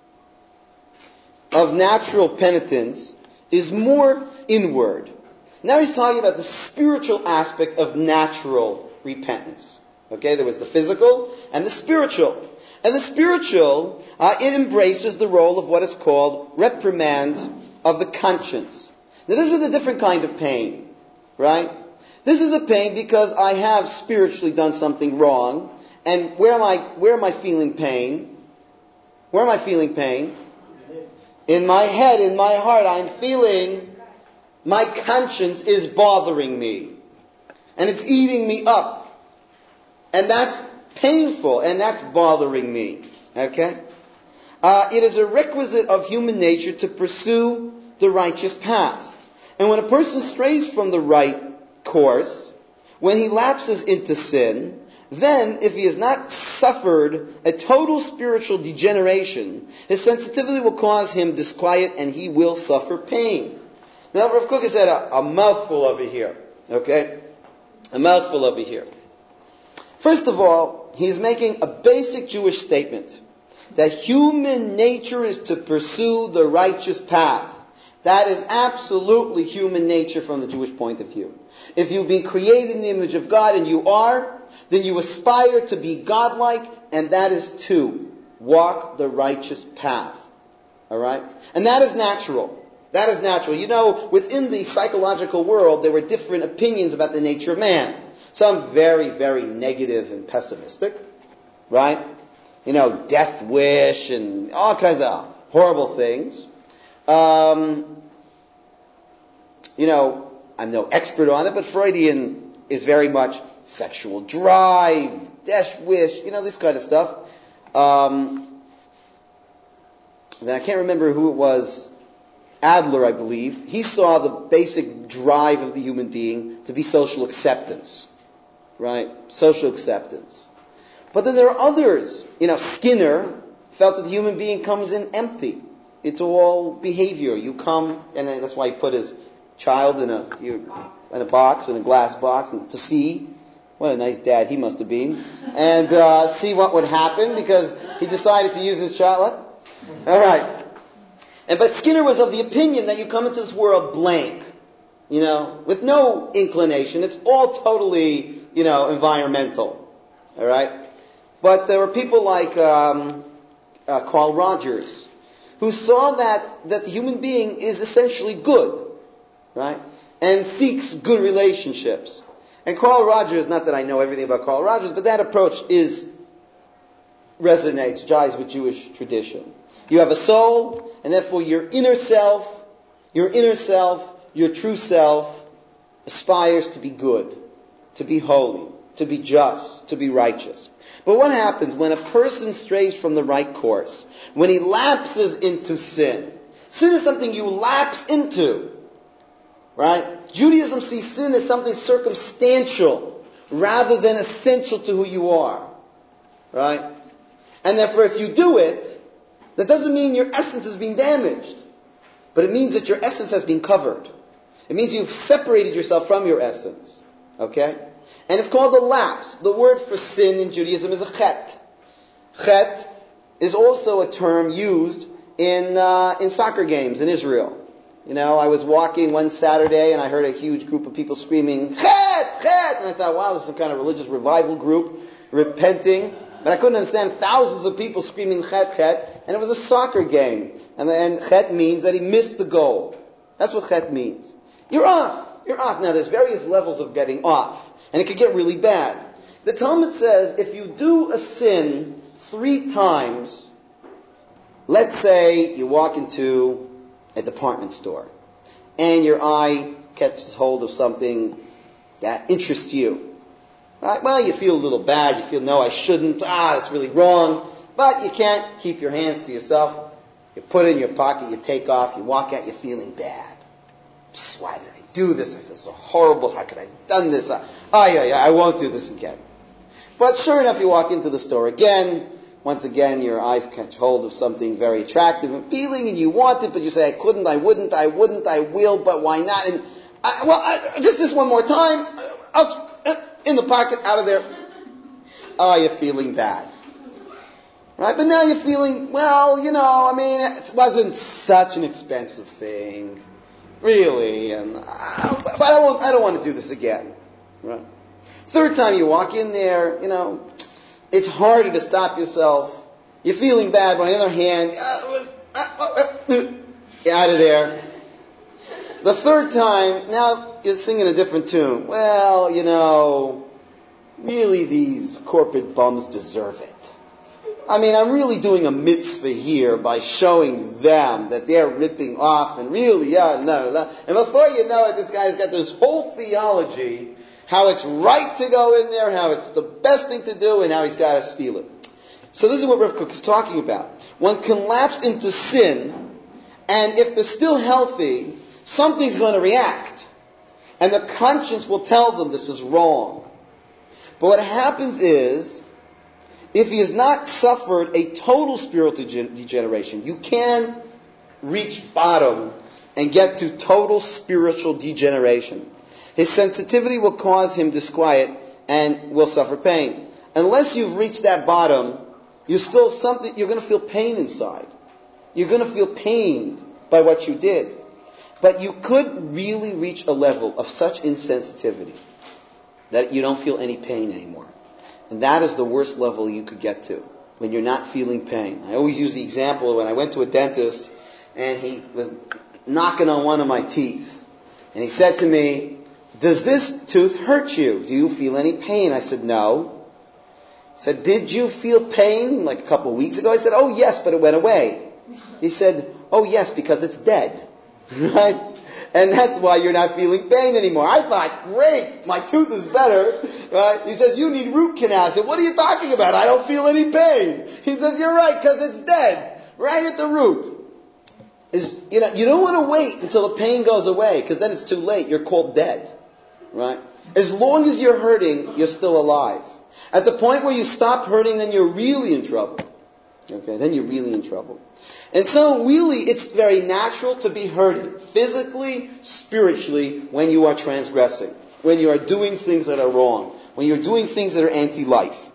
[SPEAKER 2] of natural penitence is more inward. Now he's talking about the spiritual aspect of natural repentance. Okay, there was the physical and the spiritual. And the spiritual, it embraces the role of what is called reprimand of the conscience. Now this is a different kind of pain, right? This is a pain because I have spiritually done something wrong. And where am I feeling pain? Where am I feeling pain? In my head, in my heart, I'm feeling my conscience is bothering me. And it's eating me up. And that's painful, and that's bothering me. Okay? It is a requisite of human nature to pursue the righteous path. And when a person strays from the right course, when he lapses into sin, then, if he has not suffered a total spiritual degeneration, his sensitivity will cause him disquiet and he will suffer pain. Now, Rav Kook has said a mouthful over here. Okay? A mouthful over here. First of all, he's making a basic Jewish statement that human nature is to pursue the righteous path. That is absolutely human nature from the Jewish point of view. If you've been created in the image of God, and you are, then you aspire to be godlike, and that is to walk the righteous path. Alright? And that is natural. That is natural. You know, within the psychological world, there were different opinions about the nature of man. Some very, very negative and pessimistic. Right? You know, death wish and all kinds of horrible things. You know, I'm no expert on it, but Freudian is very much sexual drive, death wish, you know, this kind of stuff. Then I can't remember who it was, Adler, I believe. He saw the basic drive of the human being to be social acceptance. Right? Social acceptance. But then there are others. You know, Skinner felt that the human being comes in empty. It's all behavior. You come, and that's why he put his child in a box, in a glass box, and to see. What a nice dad he must have been. And see what would happen, because he decided to use his child. What? All right. But Skinner was of the opinion that you come into this world blank. You know, with no inclination. It's all totally, you know, environmental. All right? But there were people like Carl Rogers, who saw that the human being is essentially good, right? And seeks good relationships. And Carl Rogers, not that I know everything about Carl Rogers, but that approach resonates, jives with Jewish tradition. You have a soul, and therefore your inner self, your true self, aspires to be good, to be holy, to be just, to be righteous. But what happens when a person strays from the right course? When he lapses into sin. Sin is something you lapse into. Right? Judaism sees sin as something circumstantial rather than essential to who you are. Right? And therefore if you do it, that doesn't mean your essence is being damaged. But it means that your essence has been covered. It means you've separated yourself from your essence. Okay? And it's called a lapse. The word for sin in Judaism is a chet. Chet is also a term used in soccer games in Israel. You know, I was walking one Saturday and I heard a huge group of people screaming, Chet! Chet! And I thought, wow, this is some kind of religious revival group repenting. But I couldn't understand thousands of people screaming Chet, Chet. And it was a soccer game. And Chet means that he missed the goal. That's what Chet means. You're off. You're off. Now, there's various levels of getting off. And it could get really bad. The Talmud says if you do a sin 3 times, let's say you walk into a department store and your eye catches hold of something that interests you. Right? Well, you feel a little bad. You feel, no, I shouldn't. That's really wrong. But you can't keep your hands to yourself. You put it in your pocket, you take off, you walk out, you're feeling bad. Why did I do this? I feel so horrible. How could I have done this? I won't do this again. But sure enough, you walk into the store again. Once again, your eyes catch hold of something very attractive and appealing, and you want it, but you say, I couldn't, I wouldn't, I will, but why not? And just this one more time. Okay, in the pocket, out of there. You're feeling bad. Right? But now you're feeling, it wasn't such an expensive thing. Really, but I don't want to do this again. Right? 3rd time you walk in there, it's harder to stop yourself. You're feeling bad, but on the other hand, you're out of there. The 3rd time, now you're singing a different tune. Well, really these corporate bums deserve it. I'm really doing a mitzvah here by showing them that they're ripping off and really, no. And before you know it, this guy's got this whole theology, how it's right to go in there, how it's the best thing to do, and how he's got to steal it. So this is what Rav Kook is talking about. One can lapse into sin, and if they're still healthy, something's going to react. And the conscience will tell them this is wrong. But what happens is, if he has not suffered a total spiritual degeneration, you can reach bottom and get to total spiritual degeneration. His sensitivity will cause him disquiet and will suffer pain. Unless you've reached that bottom, you're going to feel pain inside. You're going to feel pained by what you did. But you could really reach a level of such insensitivity that you don't feel any pain anymore. And that is the worst level you could get to, when you're not feeling pain. I always use the example of when I went to a dentist and he was knocking on one of my teeth. And he said to me, "Does this tooth hurt you? Do you feel any pain?" I said, "No." He said, "Did you feel pain like a couple of weeks ago?" I said, "Oh yes, but it went away." He said, "Oh yes, because it's dead." Right? And that's why you're not feeling pain anymore. I thought, great, my tooth is better. Right? He says, "You need root canal." I said, "What are you talking about? I don't feel any pain." He says, "You're right, because it's dead. Right at the root." You don't want to wait until the pain goes away, because then it's too late. You're called dead. Right? As long as you're hurting, you're still alive. At the point where you stop hurting, then you're really in trouble. Okay, then you're really in trouble. And so really it's very natural to be hurting, physically, spiritually, when you are transgressing, when you are doing things that are wrong, when you're doing things that are anti-life.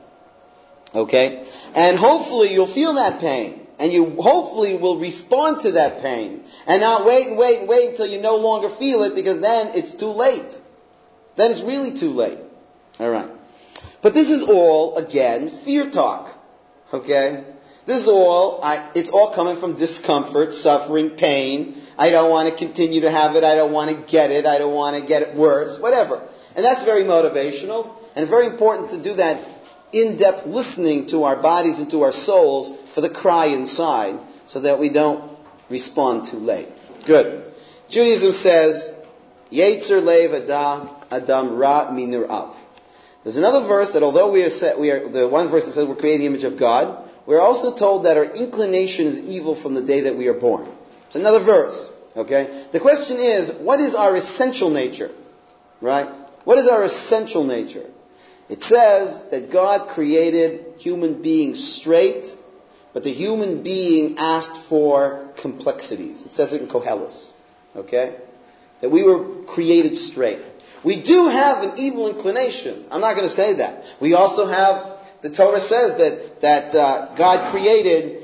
[SPEAKER 2] Okay? And hopefully you'll feel that pain, and you hopefully will respond to that pain, and not wait until you no longer feel it, because then it's too late. Then it's really too late. Alright. But this is all, again, fear talk. Okay? This is all, it's all coming from discomfort, suffering, pain. I don't want to continue to have it. I don't want to get it. I don't want to get it worse. Whatever. And that's very motivational. And it's very important to do that in-depth listening to our bodies and to our souls for the cry inside, so that we don't respond too late. Good. Judaism says, Yetzer Lev Adam Ra Minur Av. There's another verse that although the one verse that says we're created in the image of God, we're also told that our inclination is evil from the day that we are born. It's another verse. Okay? The question is, what is our essential nature? Right? What is our essential nature? It says that God created human beings straight, but the human being asked for complexities. It says it in Koheles. Okay? That we were created straight. We do have an evil inclination. I'm not going to say that. We also have, the Torah says that God created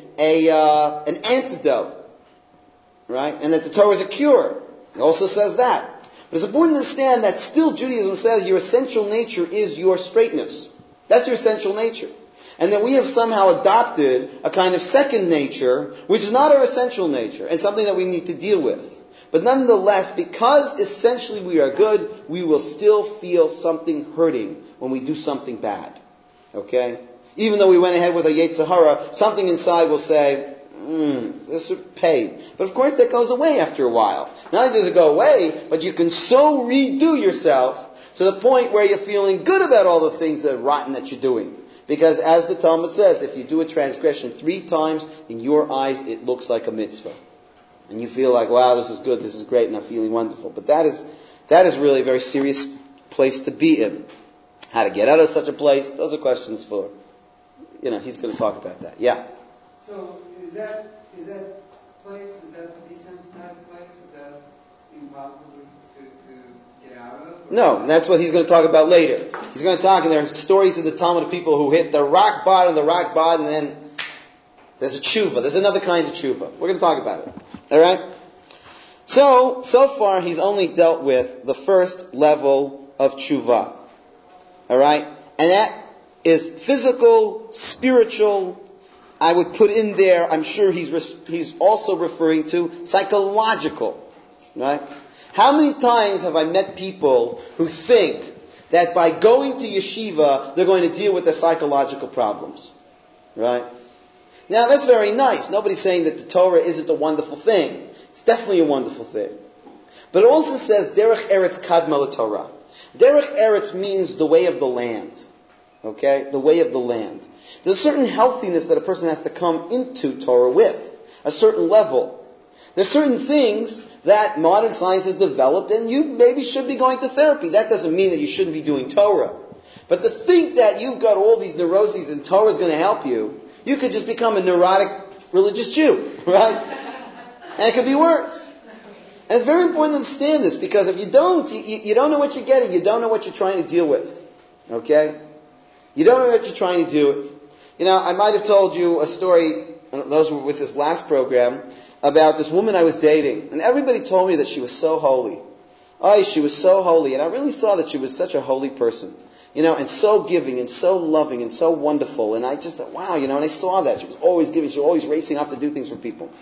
[SPEAKER 2] an antidote, right? And that the Torah is a cure. It also says that. But it's important to understand that still Judaism says your essential nature is your straightness. That's your essential nature. And that we have somehow adopted a kind of second nature, which is not our essential nature, and something that we need to deal with. But nonetheless, because essentially we are good, we will still feel something hurting when we do something bad. Okay? Even though we went ahead with a Yetzer Hara, something inside will say, this is pain. But of course that goes away after a while. Not only does it go away, but you can so redo yourself to the point where you're feeling good about all the things that are rotten that you're doing. Because as the Talmud says, if you do a transgression 3 times, in your eyes it looks like a mitzvah. And you feel like, wow, this is good, this is great, and I'm feeling wonderful. But that is really a very serious place to be in. How to get out of such a place, those are questions for, he's going to talk about that. Yeah?
[SPEAKER 4] So, is that place, is that the desensitized place, is that impossible to get out of?
[SPEAKER 2] No, that's what he's going to talk about later. He's going to talk, and there are stories in the Talmud of people who hit the rock bottom, and then there's a tshuva. There's another kind of tshuva. We're going to talk about it. Alright? So far he's only dealt with the first level of tshuva. Alright? And that is physical, spiritual. I would put in there, I'm sure he's also referring to psychological. Right? How many times have I met people who think that by going to yeshiva, they're going to deal with their psychological problems? Right? Now that's very nice. Nobody's saying that the Torah isn't a wonderful thing. It's definitely a wonderful thing. But it also says, Derech Eretz Kadma Torah. Derech Eretz means the way of the land. Okay? The way of the land. There's a certain healthiness that a person has to come into Torah with. A certain level. There's certain things that modern science has developed, and you maybe should be going to therapy. That doesn't mean that you shouldn't be doing Torah. But to think that you've got all these neuroses and Torah is going to help you, you could just become a neurotic religious Jew, right? And it could be worse. And it's very important to understand this, because if you don't, you don't know what you're getting. You don't know what you're trying to deal with. Okay? You don't know what you're trying to deal with. You know, I might have told you a story, those who were with this last program, about this woman I was dating. And everybody told me that she was so holy. Oh, she was so holy. And I really saw that she was such a holy person. You know, and so giving, and so loving, and so wonderful. And I just thought, wow, you know, and I saw that. She was always giving. She was always racing off to do things for people.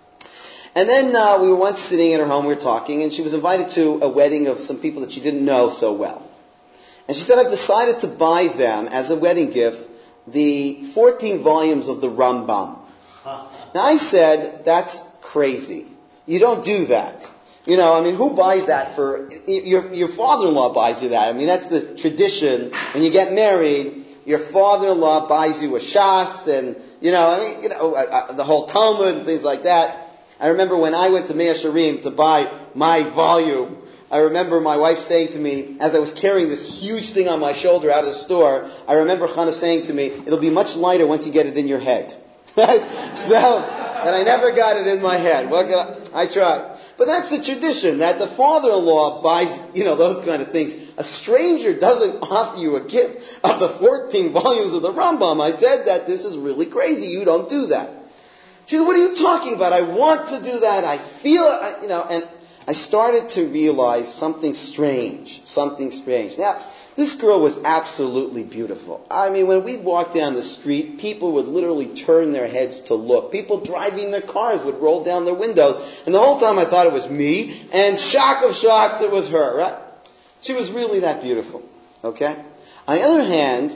[SPEAKER 2] And then we were once sitting at her home, we were talking, and she was invited to a wedding of some people that she didn't know so well. And she said, I've decided to buy them, as a wedding gift, the 14 volumes of the Rambam. Now I said, that's crazy. You don't do that. You know, I mean, who buys that for... Your father-in-law buys you that. I mean, that's the tradition. When you get married, your father-in-law buys you a shas and, you know, I mean, you know, the whole Talmud and things like that. I remember when I went to Mea Shearim to buy my volume, I remember my wife saying to me, as I was carrying this huge thing on my shoulder out of the store, I remember Chana saying to me, it'll be much lighter once you get it in your head. Right? So, and I never got it in my head. Well, I tried. But that's the tradition, that the father-in-law buys, you know, those kind of things. A stranger doesn't offer you a gift of the 14 volumes of the Rambam. I said that this is really crazy. You don't do that. She said, what are you talking about? I want to do that. I feel, you know, and I started to realize something strange. Now, this girl was absolutely beautiful. I mean, when we'd walk down the street, people would literally turn their heads to look. People driving their cars would roll down their windows. And the whole time I thought it was me, and shock of shocks, it was her, right? She was really that beautiful, okay? On the other hand,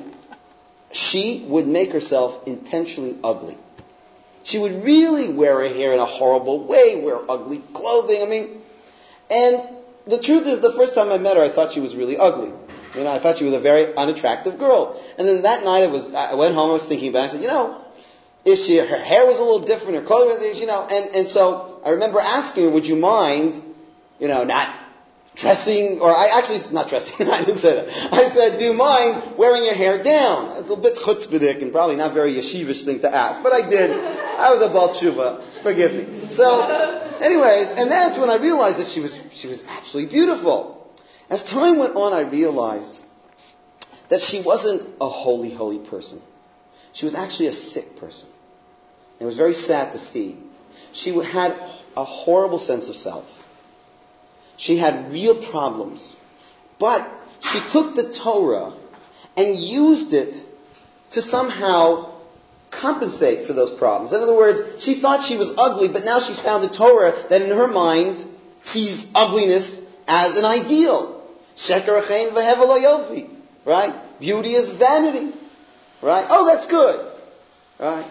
[SPEAKER 2] she would make herself intentionally ugly. She would really wear her hair in a horrible way, wear ugly clothing, I mean. And the truth is, the first time I met her, I thought she was really ugly. You know, I thought she was a very unattractive girl. And then that night I went home, I was thinking about it, I said, you know, if her hair was a little different, her clothing was, you know, and so I remember asking her, would you mind, you know, not dressing, or not dressing, I didn't say that. I said, do you mind wearing your hair down? It's a bit chutzpahdik and probably not very yeshivish thing to ask, but I did. I was a Baal Tshuva, forgive me. So, anyways, and that's when I realized that she was absolutely beautiful. As time went on, I realized that she wasn't a holy person. She was actually a sick person. It was very sad to see. She had a horrible sense of self. She had real problems. But she took the Torah and used it to somehow compensate for those problems. In other words, she thought she was ugly, but now she's found the Torah that in her mind sees ugliness as an ideal. Sheker achein v'hevel lo yofi. Right? Beauty is vanity. Right? Oh, that's good. Right?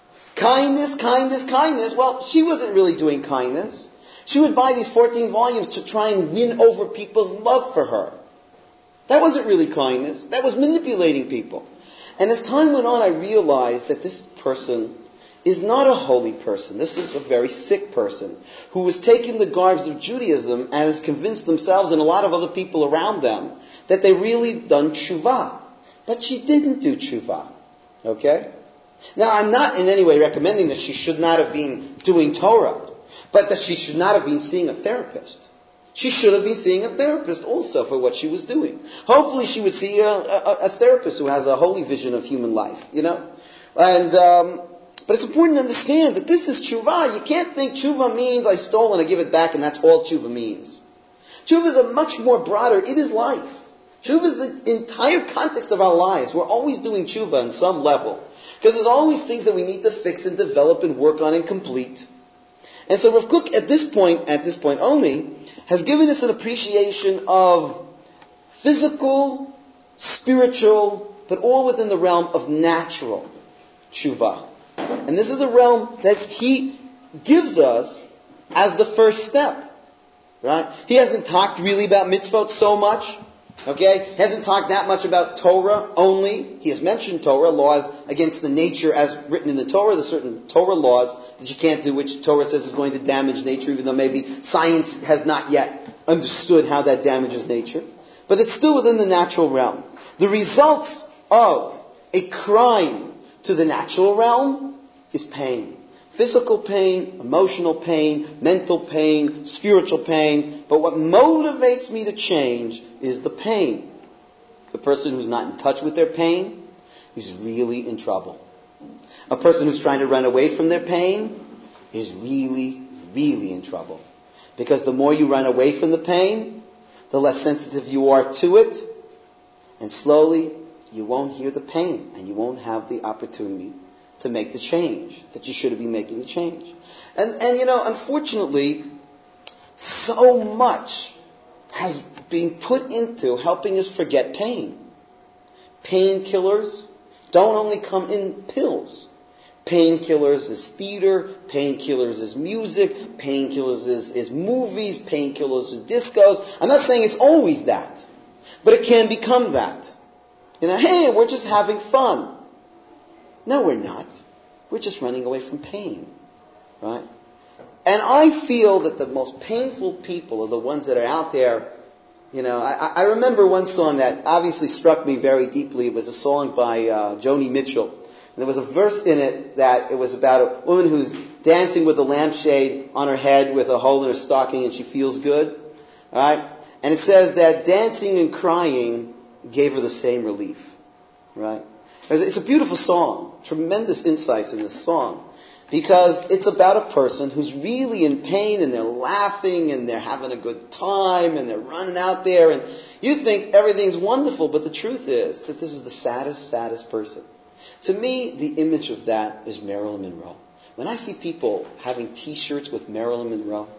[SPEAKER 2] Kindness. Well, she wasn't really doing kindness. She would buy these 14 volumes to try and win over people's love for her. That wasn't really kindness. That was manipulating people. And as time went on, I realized that this person is not a holy person. This is a very sick person who was taking the garbs of Judaism and has convinced themselves and a lot of other people around them that they really done tshuva. But she didn't do tshuva. Okay? Now, I'm not in any way recommending that she should not have been doing Torah, but that she should not have been seeing a therapist. She should have been seeing a therapist also for what she was doing. Hopefully she would see a therapist who has a holy vision of human life, you know? And, but it's important to understand that this is tshuva. You can't think tshuva means I stole and I give it back and that's all tshuva means. Tshuva is a much more broader, it is life. Tshuva is the entire context of our lives. We're always doing tshuva on some level. Because there's always things that we need to fix and develop and work on and complete. And so Rav Kook at this point only, has given us an appreciation of physical, spiritual, but all within the realm of natural tshuva. And this is a realm that he gives us as the first step. Right? He hasn't talked really about mitzvot so much. Okay? He hasn't talked that much about Torah only. He has mentioned Torah, laws against the nature as written in the Torah. There's certain Torah laws that you can't do, which Torah says is going to damage nature, even though maybe science has not yet understood how that damages nature. But it's still within the natural realm. The results of a crime to the natural realm is pain. Physical pain, emotional pain, mental pain, spiritual pain. But what motivates me to change is the pain. The person who's not in touch with their pain is really in trouble. A person who's trying to run away from their pain is really, really in trouble. Because the more you run away from the pain, the less sensitive you are to it. And slowly, you won't hear the pain. And you won't have the opportunity to make the change that you should be making the change. And unfortunately, so much has been put into helping us forget pain. Painkillers don't only come in pills. Painkillers is theater, painkillers is music, painkillers is movies, painkillers is discos. I'm not saying it's always that, but it can become that. Hey, we're just having fun. No, we're not. We're just running away from pain. Right? And I feel that the most painful people are the ones that are out there. I remember one song that obviously struck me very deeply. It was a song by Joni Mitchell. And there was a verse in it that it was about a woman who's dancing with a lampshade on her head with a hole in her stocking and she feels good. Right? And it says that dancing and crying gave her the same relief. Right? It's a beautiful song. Tremendous insights in this song. Because it's about a person who's really in pain and they're laughing and they're having a good time and they're running out there and you think everything's wonderful, but the truth is that this is the saddest person. To me, the image of that is Marilyn Monroe. When I see people having t-shirts with Marilyn Monroe,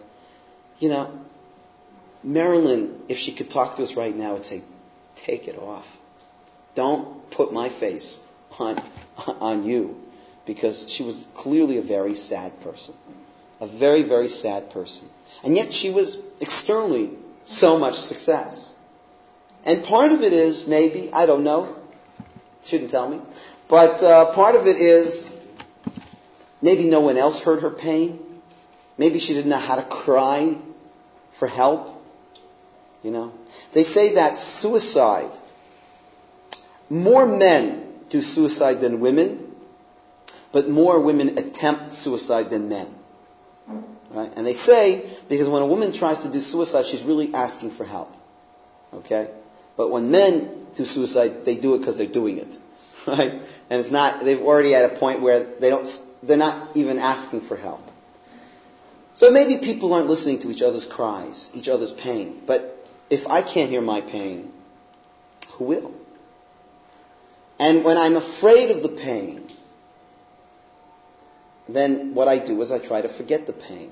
[SPEAKER 2] Marilyn, if she could talk to us right now, would say, take it off. Don't put my face on you. Because she was clearly a very sad person. A very, very sad person. And yet she was externally so much success. And part of it is maybe, I don't know, shouldn't tell me, but part of it is maybe no one else heard her pain. Maybe she didn't know how to cry for help. They say that suicide, more men do suicide than women, but more women attempt suicide than men. Right? And they say, because when a woman tries to do suicide, she's really asking for help. Okay? But when men do suicide, they do it because they're doing it. Right? And it's not, they've already at a point where they're not even asking for help. So maybe people aren't listening to each other's cries, each other's pain. But if I can't hear my pain, who will? And when I'm afraid of the pain, then what I do is I try to forget the pain.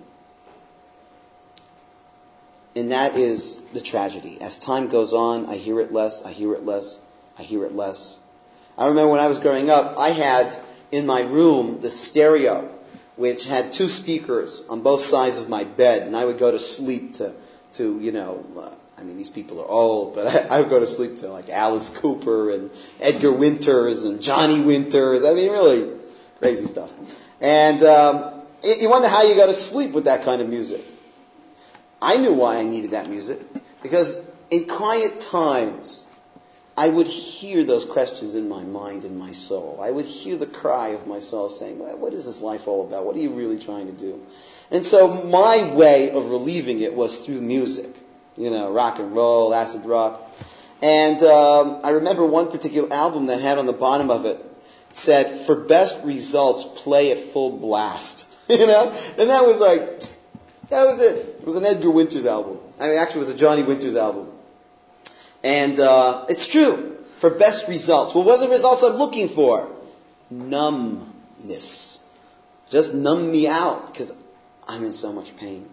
[SPEAKER 2] And that is the tragedy. As time goes on, I hear it less, I hear it less, I hear it less. I remember when I was growing up, I had in my room the stereo, which had 2 speakers on both sides of my bed. And I would go to sleep to these people are old, but I would go to sleep to like Alice Cooper and Edgar Winters and Johnny Winters. Really crazy stuff. And you wonder how you go to sleep with that kind of music. I knew why I needed that music. Because in quiet times, I would hear those questions in my mind and my soul. I would hear the cry of my soul saying, what is this life all about? What are you really trying to do? And so my way of relieving it was through music. Rock and roll, acid rock. And I remember one particular album that had on the bottom of it said, for best results, play at full blast. And that was it. It was an Edgar Winters album. Actually, it was a Johnny Winters album. And it's true. For best results. Well, what are the results I'm looking for? Numbness. Just numb me out, because I'm in so much pain.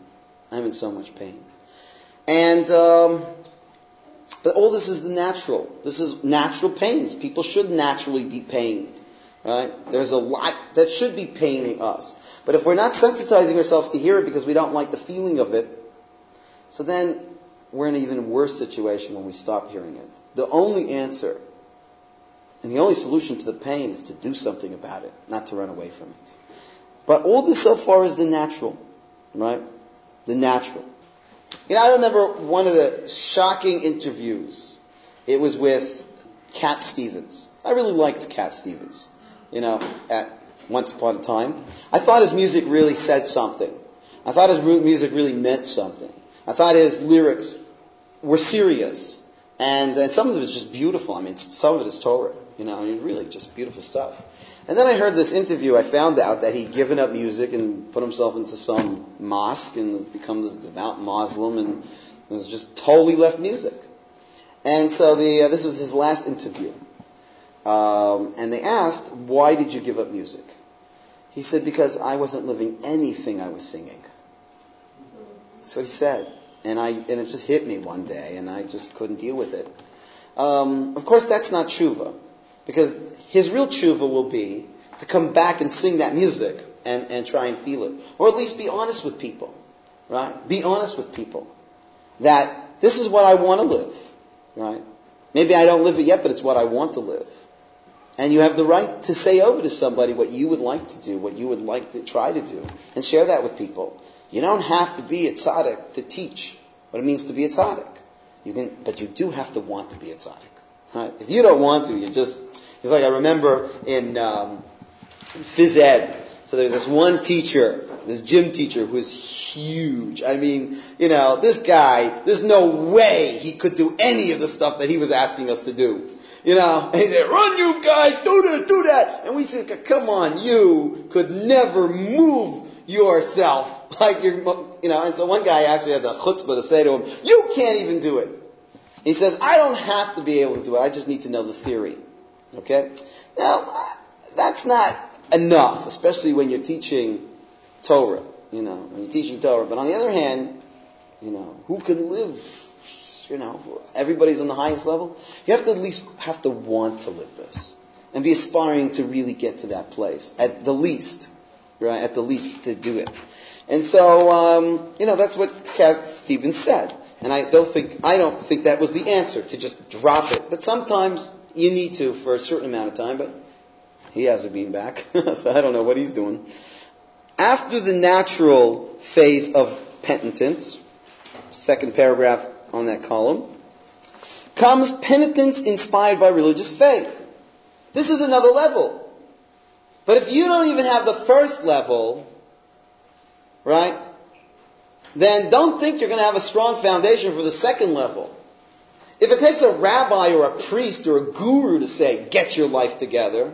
[SPEAKER 2] And but all this is the natural. This is natural pains. People should naturally be pained. Right? There's a lot that should be paining us. But if we're not sensitizing ourselves to hear it because we don't like the feeling of it, so then we're in an even worse situation when we stop hearing it. The only answer and the only solution to the pain is to do something about it, not to run away from it. But all this so far is the natural, right? The natural. I remember one of the shocking interviews. It was with Cat Stevens. I really liked Cat Stevens, at once upon a time. I thought his music really said something. I thought his music really meant something. I thought his lyrics were serious. And some of it is just beautiful. I mean, some of it is Torah. Really just beautiful stuff. And then I heard this interview. I found out that he'd given up music and put himself into some mosque and has become this devout Muslim and has just totally left music. And so this was his last interview. And they asked, why did you give up music? He said, because I wasn't living anything I was singing. That's what he said. And it just hit me one day, and I just couldn't deal with it. Of course, that's not tshuva. Because his real tshuva will be to come back and sing that music and try and feel it. Or at least be honest with people. Right? Be honest with people. That this is what I want to live. Right? Maybe I don't live it yet, but it's what I want to live. And you have the right to say over to somebody what you would like to do, what you would like to try to do, and share that with people. You don't have to be a tzaddik to teach what it means to be a tzaddik. But you do have to want to be a tzaddik. Right? If you don't want to, it's like I remember in phys ed. So there's this one teacher, this gym teacher, who is huge. I mean, this guy, there's no way he could do any of the stuff that he was asking us to do. And he said, run you guys, do that. And we said, come on, you could never move yourself. Like and so one guy actually had the chutzpah to say to him, you can't even do it. He says, I don't have to be able to do it, I just need to know the theory. Okay? Now, that's not enough, especially when you're teaching Torah, when you're teaching Torah. But on the other hand, who can live, everybody's on the highest level. You have to at least have to want to live this and be aspiring to really get to that place, at the least, right? At the least to do it. And so, that's what Cat Stevens said. And I don't think that was the answer, to just drop it. But sometimes you need to for a certain amount of time, but he hasn't been back, so I don't know what he's doing. After the natural phase of penitence, second paragraph on that column, comes penitence inspired by religious faith. This is another level. But if you don't even have the first level, right, then don't think you're going to have a strong foundation for the second level. If it takes a rabbi or a priest or a guru to say, get your life together,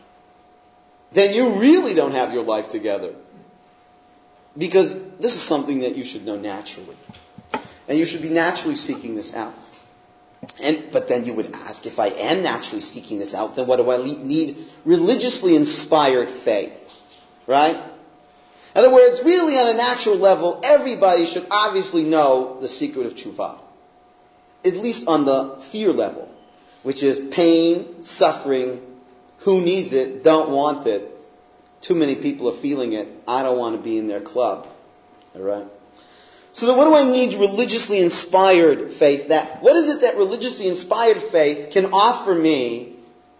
[SPEAKER 2] then you really don't have your life together. Because this is something that you should know naturally. And you should be naturally seeking this out. But then you would ask, if I am naturally seeking this out, then what do I need? Religiously inspired faith. Right? In other words, really on a natural level, everybody should obviously know the secret of tshuva. At least on the fear level, which is pain, suffering, who needs it, don't want it. Too many people are feeling it. I don't want to be in their club. All right? So then what do I need religiously inspired faith? What is it that religiously inspired faith can offer me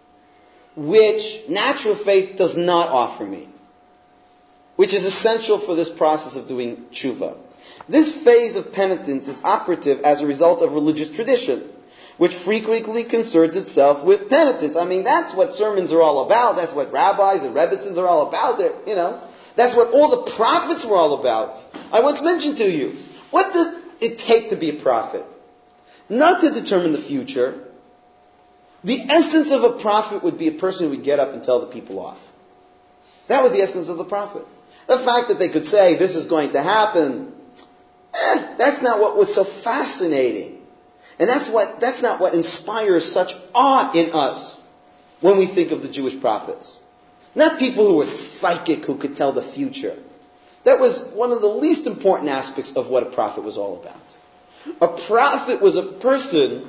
[SPEAKER 2] which natural faith does not offer me? Which is essential for this process of doing tshuva. This phase of penitence is operative as a result of religious tradition, which frequently concerns itself with penitence. I mean, that's what sermons are all about. That's what rabbis and rebbitzins are all about. That's what all the prophets were all about. I once mentioned to you, what did it take to be a prophet? Not to determine the future. The essence of a prophet would be a person who would get up and tell the people off. That was the essence of the prophet. The fact that they could say, this is going to happen, that's not what was so fascinating. And that's not what inspires such awe in us when we think of the Jewish prophets. Not people who were psychic, who could tell the future. That was one of the least important aspects of what a prophet was all about. A prophet was a person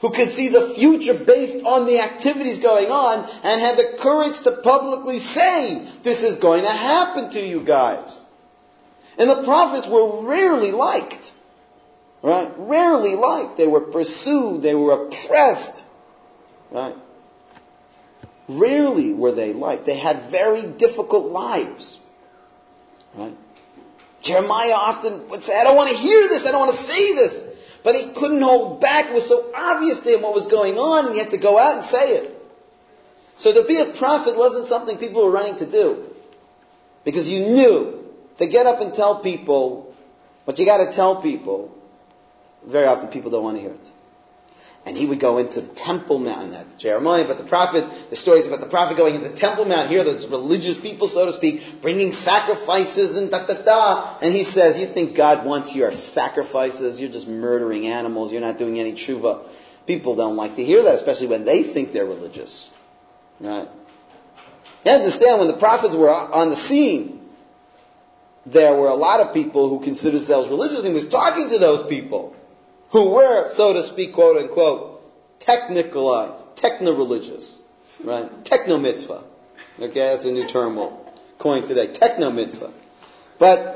[SPEAKER 2] who could see the future based on the activities going on and had the courage to publicly say, this is going to happen to you guys. And the prophets were rarely liked. Right? Rarely liked. They were pursued. They were oppressed. Right? Rarely were they liked. They had very difficult lives. Right? Jeremiah often would say, I don't want to hear this. I don't want to say this. But he couldn't hold back. It was so obvious to him what was going on, and he had to go out and say it. So to be a prophet wasn't something people were running to do. Because you knew to get up and tell people what you got to tell people, very often people don't want to hear it. And he would go into the Temple Mount, that's Jeremiah, but the prophet, the stories about the prophet going into the Temple Mount, here there's religious people, so to speak, bringing sacrifices and da-da-da. And he says, you think God wants your sacrifices? You're just murdering animals. You're not doing any tshuva. People don't like to hear that, especially when they think they're religious. Right? You understand, when the prophets were on the scene, there were a lot of people who considered themselves religious, and he was talking to those people who were, so to speak, quote unquote, techno-religious, right? Techno-mitzvah. Okay, that's a new term we'll coin today. Techno-mitzvah. But,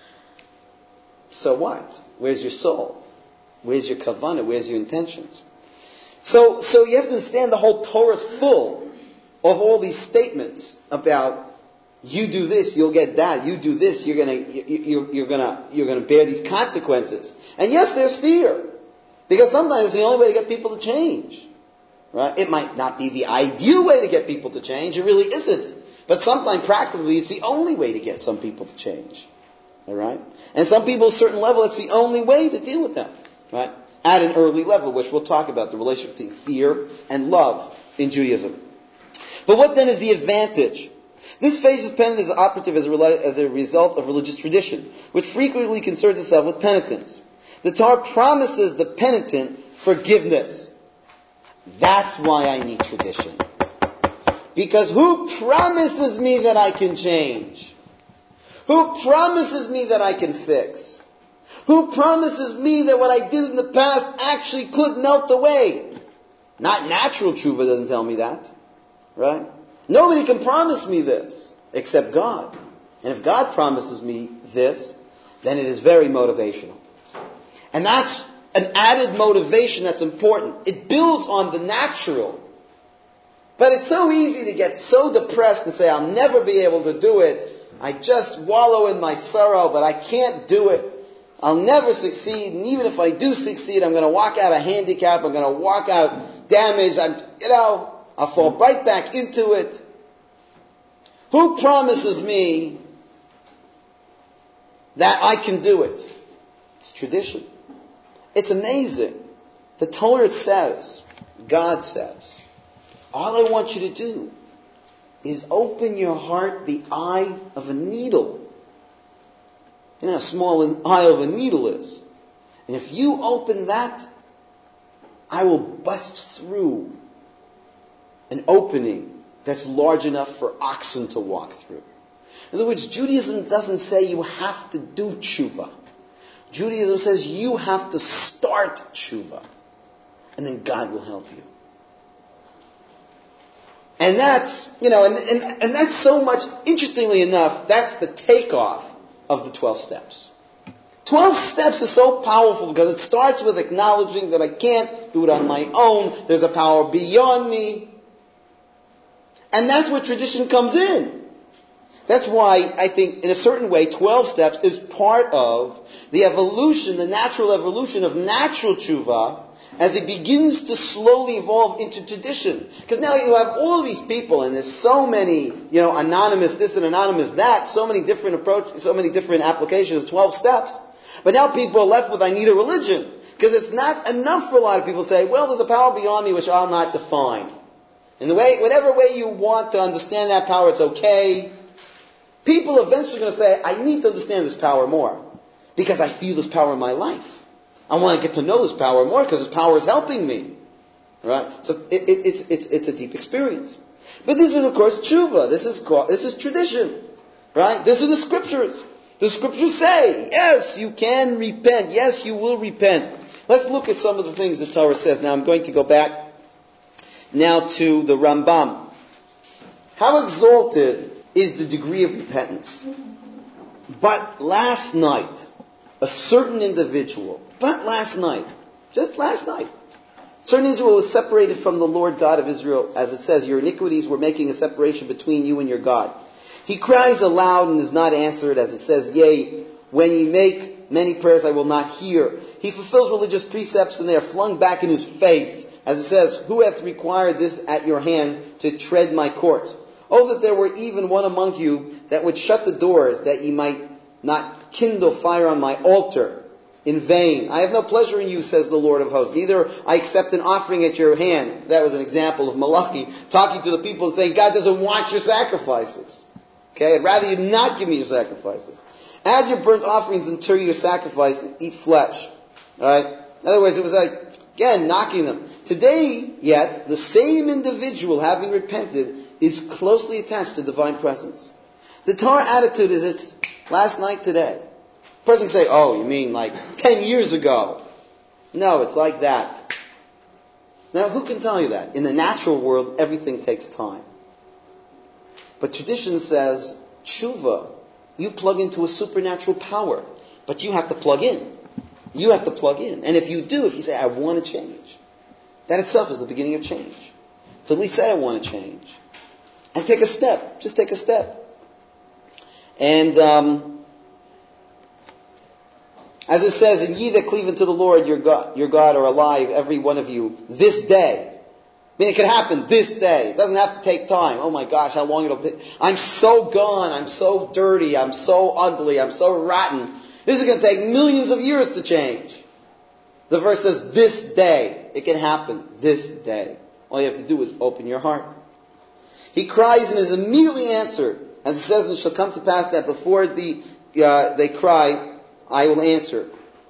[SPEAKER 2] so what? Where's your soul? Where's your kavanah? Where's your intentions? So you have to understand the whole Torah is full of all these statements about you do this, you'll get that. You do this, you're gonna bear these consequences. And yes, there's fear, because sometimes it's the only way to get people to change. Right? It might not be the ideal way to get people to change. It really isn't. But sometimes practically, it's the only way to get some people to change. All right? And some people at a certain level, it's the only way to deal with them. Right? At an early level, which we'll talk about the relationship between fear and love in Judaism. But what then is the advantage? This phase of penance is operative as a result of religious tradition, which frequently concerns itself with penitence. The Torah promises the penitent forgiveness. That's why I need tradition. Because who promises me that I can change? Who promises me that I can fix? Who promises me that what I did in the past actually could melt away? Not natural tshuva doesn't tell me that. Right? Nobody can promise me this except God. And if God promises me this, then it is very motivational. And that's an added motivation that's important. It builds on the natural. But it's so easy to get so depressed and say, I'll never be able to do it. I just wallow in my sorrow, but I can't do it. I'll never succeed. And even if I do succeed, I'm going to walk out a handicap. I'm going to walk out damaged. I'll fall right back into it. Who promises me that I can do it? It's tradition. It's amazing. The Torah says, God says, all I want you to do is open your heart the eye of a needle. You know how small an eye of a needle is. And if you open that, I will bust through an opening that's large enough for oxen to walk through. In other words, Judaism doesn't say you have to do tshuva. Judaism says you have to start tshuva. And then God will help you. And that's, and that's so much, interestingly enough, that's the takeoff of the 12 steps. 12 steps is so powerful because it starts with acknowledging that I can't do it on my own. There's a power beyond me. And that's where tradition comes in. That's why I think, in a certain way, 12 steps is part of the evolution, the natural evolution of natural tshuva, as it begins to slowly evolve into tradition. Because now you have all these people, and there's so many, anonymous this and anonymous that, so many different approaches, so many different applications, 12 steps. But now people are left with, I need a religion. Because it's not enough for a lot of people to say, well, there's a power beyond me which I'll not define. In the way, whatever way you want to understand that power, it's okay. People eventually are going to say, I need to understand this power more. Because I feel this power in my life. I want to get to know this power more because this power is helping me. Right? So it's a deep experience. But this is, of course, tshuva. This is tradition. Right? This is the scriptures. The scriptures say, yes, you can repent. Yes, you will repent. Let's look at some of the things the Torah says. Now I'm going to go back now to the Rambam. How exalted is the degree of repentance? But last night, a certain individual, just last night, a certain individual was separated from the Lord God of Israel. As it says, your iniquities were making a separation between you and your God. He cries aloud and is not answered, as it says, yea, when ye make many prayers I will not hear. He fulfills religious precepts and they are flung back in his face. As it says, who hath required this at your hand to tread my court? Oh, that there were even one among you that would shut the doors, that ye might not kindle fire on my altar in vain. I have no pleasure in you, says the Lord of hosts. Neither I accept an offering at your hand. That was an example of Malachi talking to the people and saying, God doesn't want your sacrifices. Okay, I'd rather you not give me your sacrifices. Add your burnt offerings unto your sacrifice and eat flesh. Alright? In other words, it was like, again, knocking them. Today, yet, the same individual, having repented, is closely attached to divine presence. The Torah attitude is it's last night, today. A person can say, oh, you mean like 10 years ago? No, it's like that. Now, who can tell you that? In the natural world, everything takes time. But tradition says, tshuva, you plug into a supernatural power. But you have to plug in. You have to plug in. And if you do, if you say, I want to change, that itself is the beginning of change. So at least say, I want to change. And take a step. Just take a step. And as it says, and ye that cleave unto the Lord your God are alive, every one of you, this day. I mean, it could happen this day. It doesn't have to take time. Oh my gosh, how long it'll be. I'm so gone. I'm so dirty. I'm so ugly. I'm so rotten. This is going to take millions of years to change. The verse says, this day. It can happen this day. All you have to do is open your heart. He cries and is immediately answered. As it says, and it shall come to pass that before they cry, I will answer.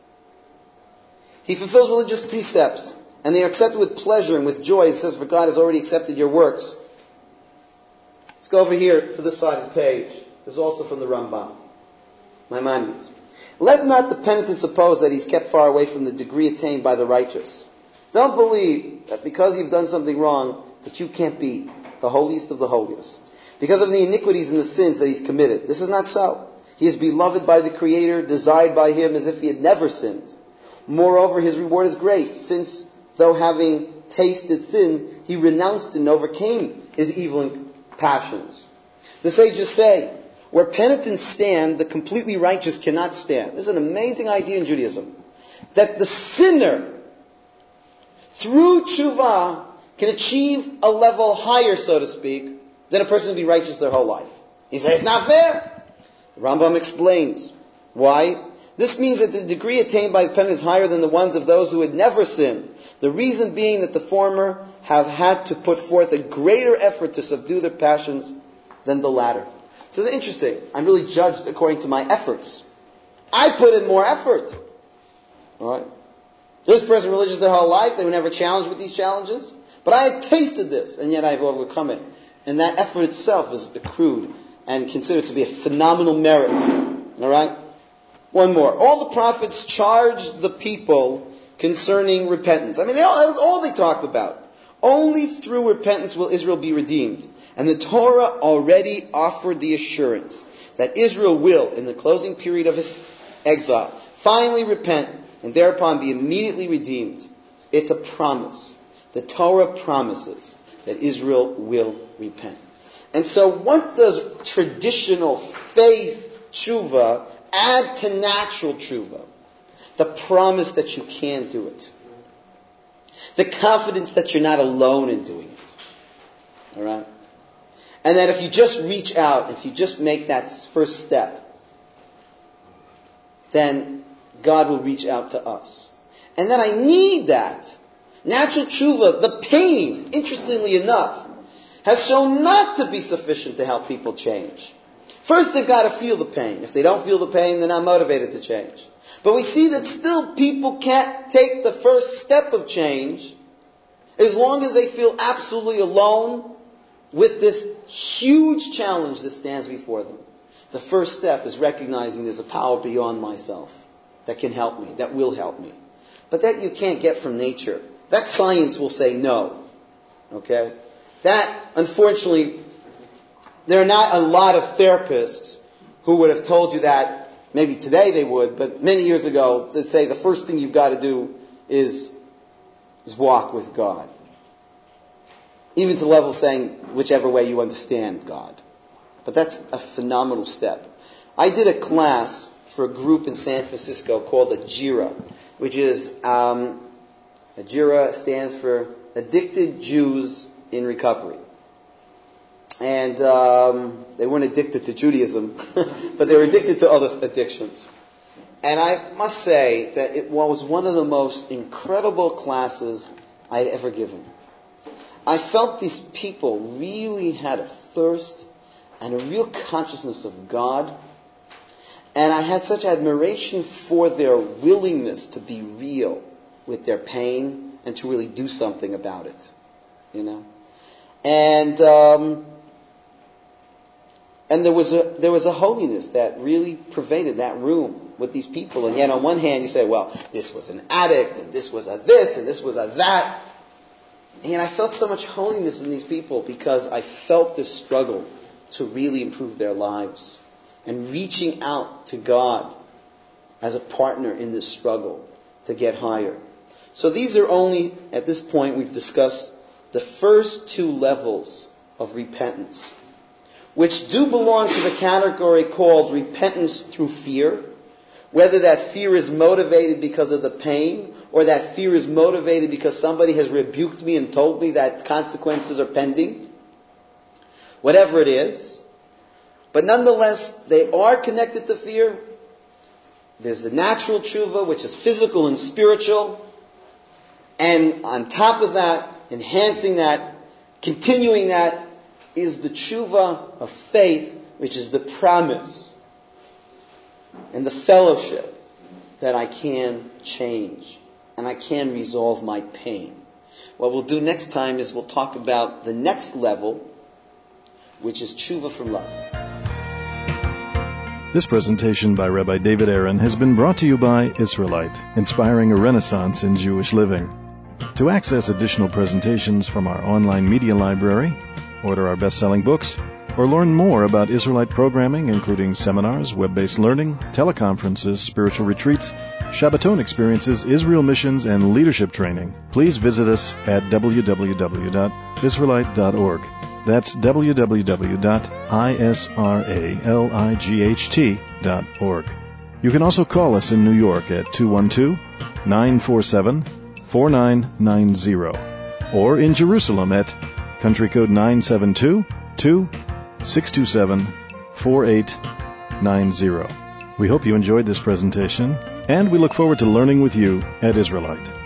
[SPEAKER 2] He fulfills religious precepts, and they are accepted with pleasure and with joy. It says, for God has already accepted your works. Let's go over here to this side of the page. This is also from the Rambam. Maimonides. Let not the penitent suppose that he's kept far away from the degree attained by the righteous. Don't believe that because you've done something wrong, that you can't be the holiest of the holiest. Because of the iniquities and the sins that he's committed. This is not so. He is beloved by the Creator, desired by Him as if he had never sinned. Moreover, his reward is great, since though having tasted sin, he renounced and overcame his evil passions. The sages say, where penitents stand, the completely righteous cannot stand. This is an amazing idea in Judaism. That the sinner, through tshuva, can achieve a level higher, so to speak, than a person who be righteous their whole life. He says, it's not fair. The Rambam explains why. This means that the degree attained by the penitent is higher than the ones of those who had never sinned. The reason being that the former have had to put forth a greater effort to subdue their passions than the latter. So it's interesting. I'm really judged according to my efforts. I put in more effort. Alright? This person religious their whole life, they were never challenged with these challenges. But I had tasted this, and yet I've overcome it. And that effort itself is accrued and considered to be a phenomenal merit. Alright? One more. All the prophets charged the people concerning repentance. I mean, that was all they talked about. Only through repentance will Israel be redeemed. And the Torah already offered the assurance that Israel will, in the closing period of his exile, finally repent and thereupon be immediately redeemed. It's a promise. The Torah promises that Israel will repent. And so what does traditional faith tshuva add to natural tshuva? The promise that you can do it. The confidence that you're not alone in doing it. Alright? And that if you just reach out, if you just make that first step, then God will reach out to us. And then I need that. Natural tshuva, the pain, interestingly enough, has shown not to be sufficient to help people change. First, they've got to feel the pain. If they don't feel the pain, they're not motivated to change. But we see that still people can't take the first step of change as long as they feel absolutely alone with this huge challenge that stands before them. the first step is recognizing there's a power beyond myself that can help me, that will help me. But that you can't get from nature. That science will say no. Okay? That, unfortunately, there are not a lot of therapists who would have told you that. Maybe today they would, but many years ago, they'd say the first thing you've got to do is walk with God. Even to level saying whichever way you understand God. But that's a phenomenal step. I did a class for a group in San Francisco called Ajira, which is, Ajira stands for Addicted Jews in Recovery. And they weren't addicted to Judaism, but they were addicted to other addictions. And I must say that it was one of the most incredible classes I'd ever given. I felt these people really had a thirst and a real consciousness of God. And I had such admiration for their willingness to be real with their pain and to really do something about it. You know? And there was a holiness that really pervaded that room with these people. And yet on one hand you say, well, this was an addict, and this was a this, and this was a that. And I felt so much holiness in these people because I felt this struggle to really improve their lives and reaching out to God as a partner in this struggle to get higher. So these are only, at this point, we've discussed the first two levels of repentance, which do belong to the category called repentance through fear, whether that fear is motivated because of the pain or that fear is motivated because somebody has rebuked me and told me that consequences are pending. Whatever it is. But nonetheless, they are connected to fear. There's the natural tshuva, which is physical and spiritual. And on top of that, enhancing that, continuing that, is the tshuva of faith, which is the promise and the fellowship that I can change and I can resolve my pain. What we'll do next time is we'll talk about the next level, which is tshuva from love.
[SPEAKER 1] This presentation by Rabbi David Aaron has been brought to you by Israelite, inspiring a renaissance in Jewish living. To access additional presentations from our online media library, order our best-selling books, or learn more about Israelite programming, including seminars, web-based learning, teleconferences, spiritual retreats, Shabbaton experiences, Israel missions, and leadership training, please visit us at www.israelite.org. That's www.israelight.org. You can also call us in New York at 212-947-4990 or in Jerusalem at country code 972-627-4890. We hope you enjoyed this presentation, and we look forward to learning with you at Israelite.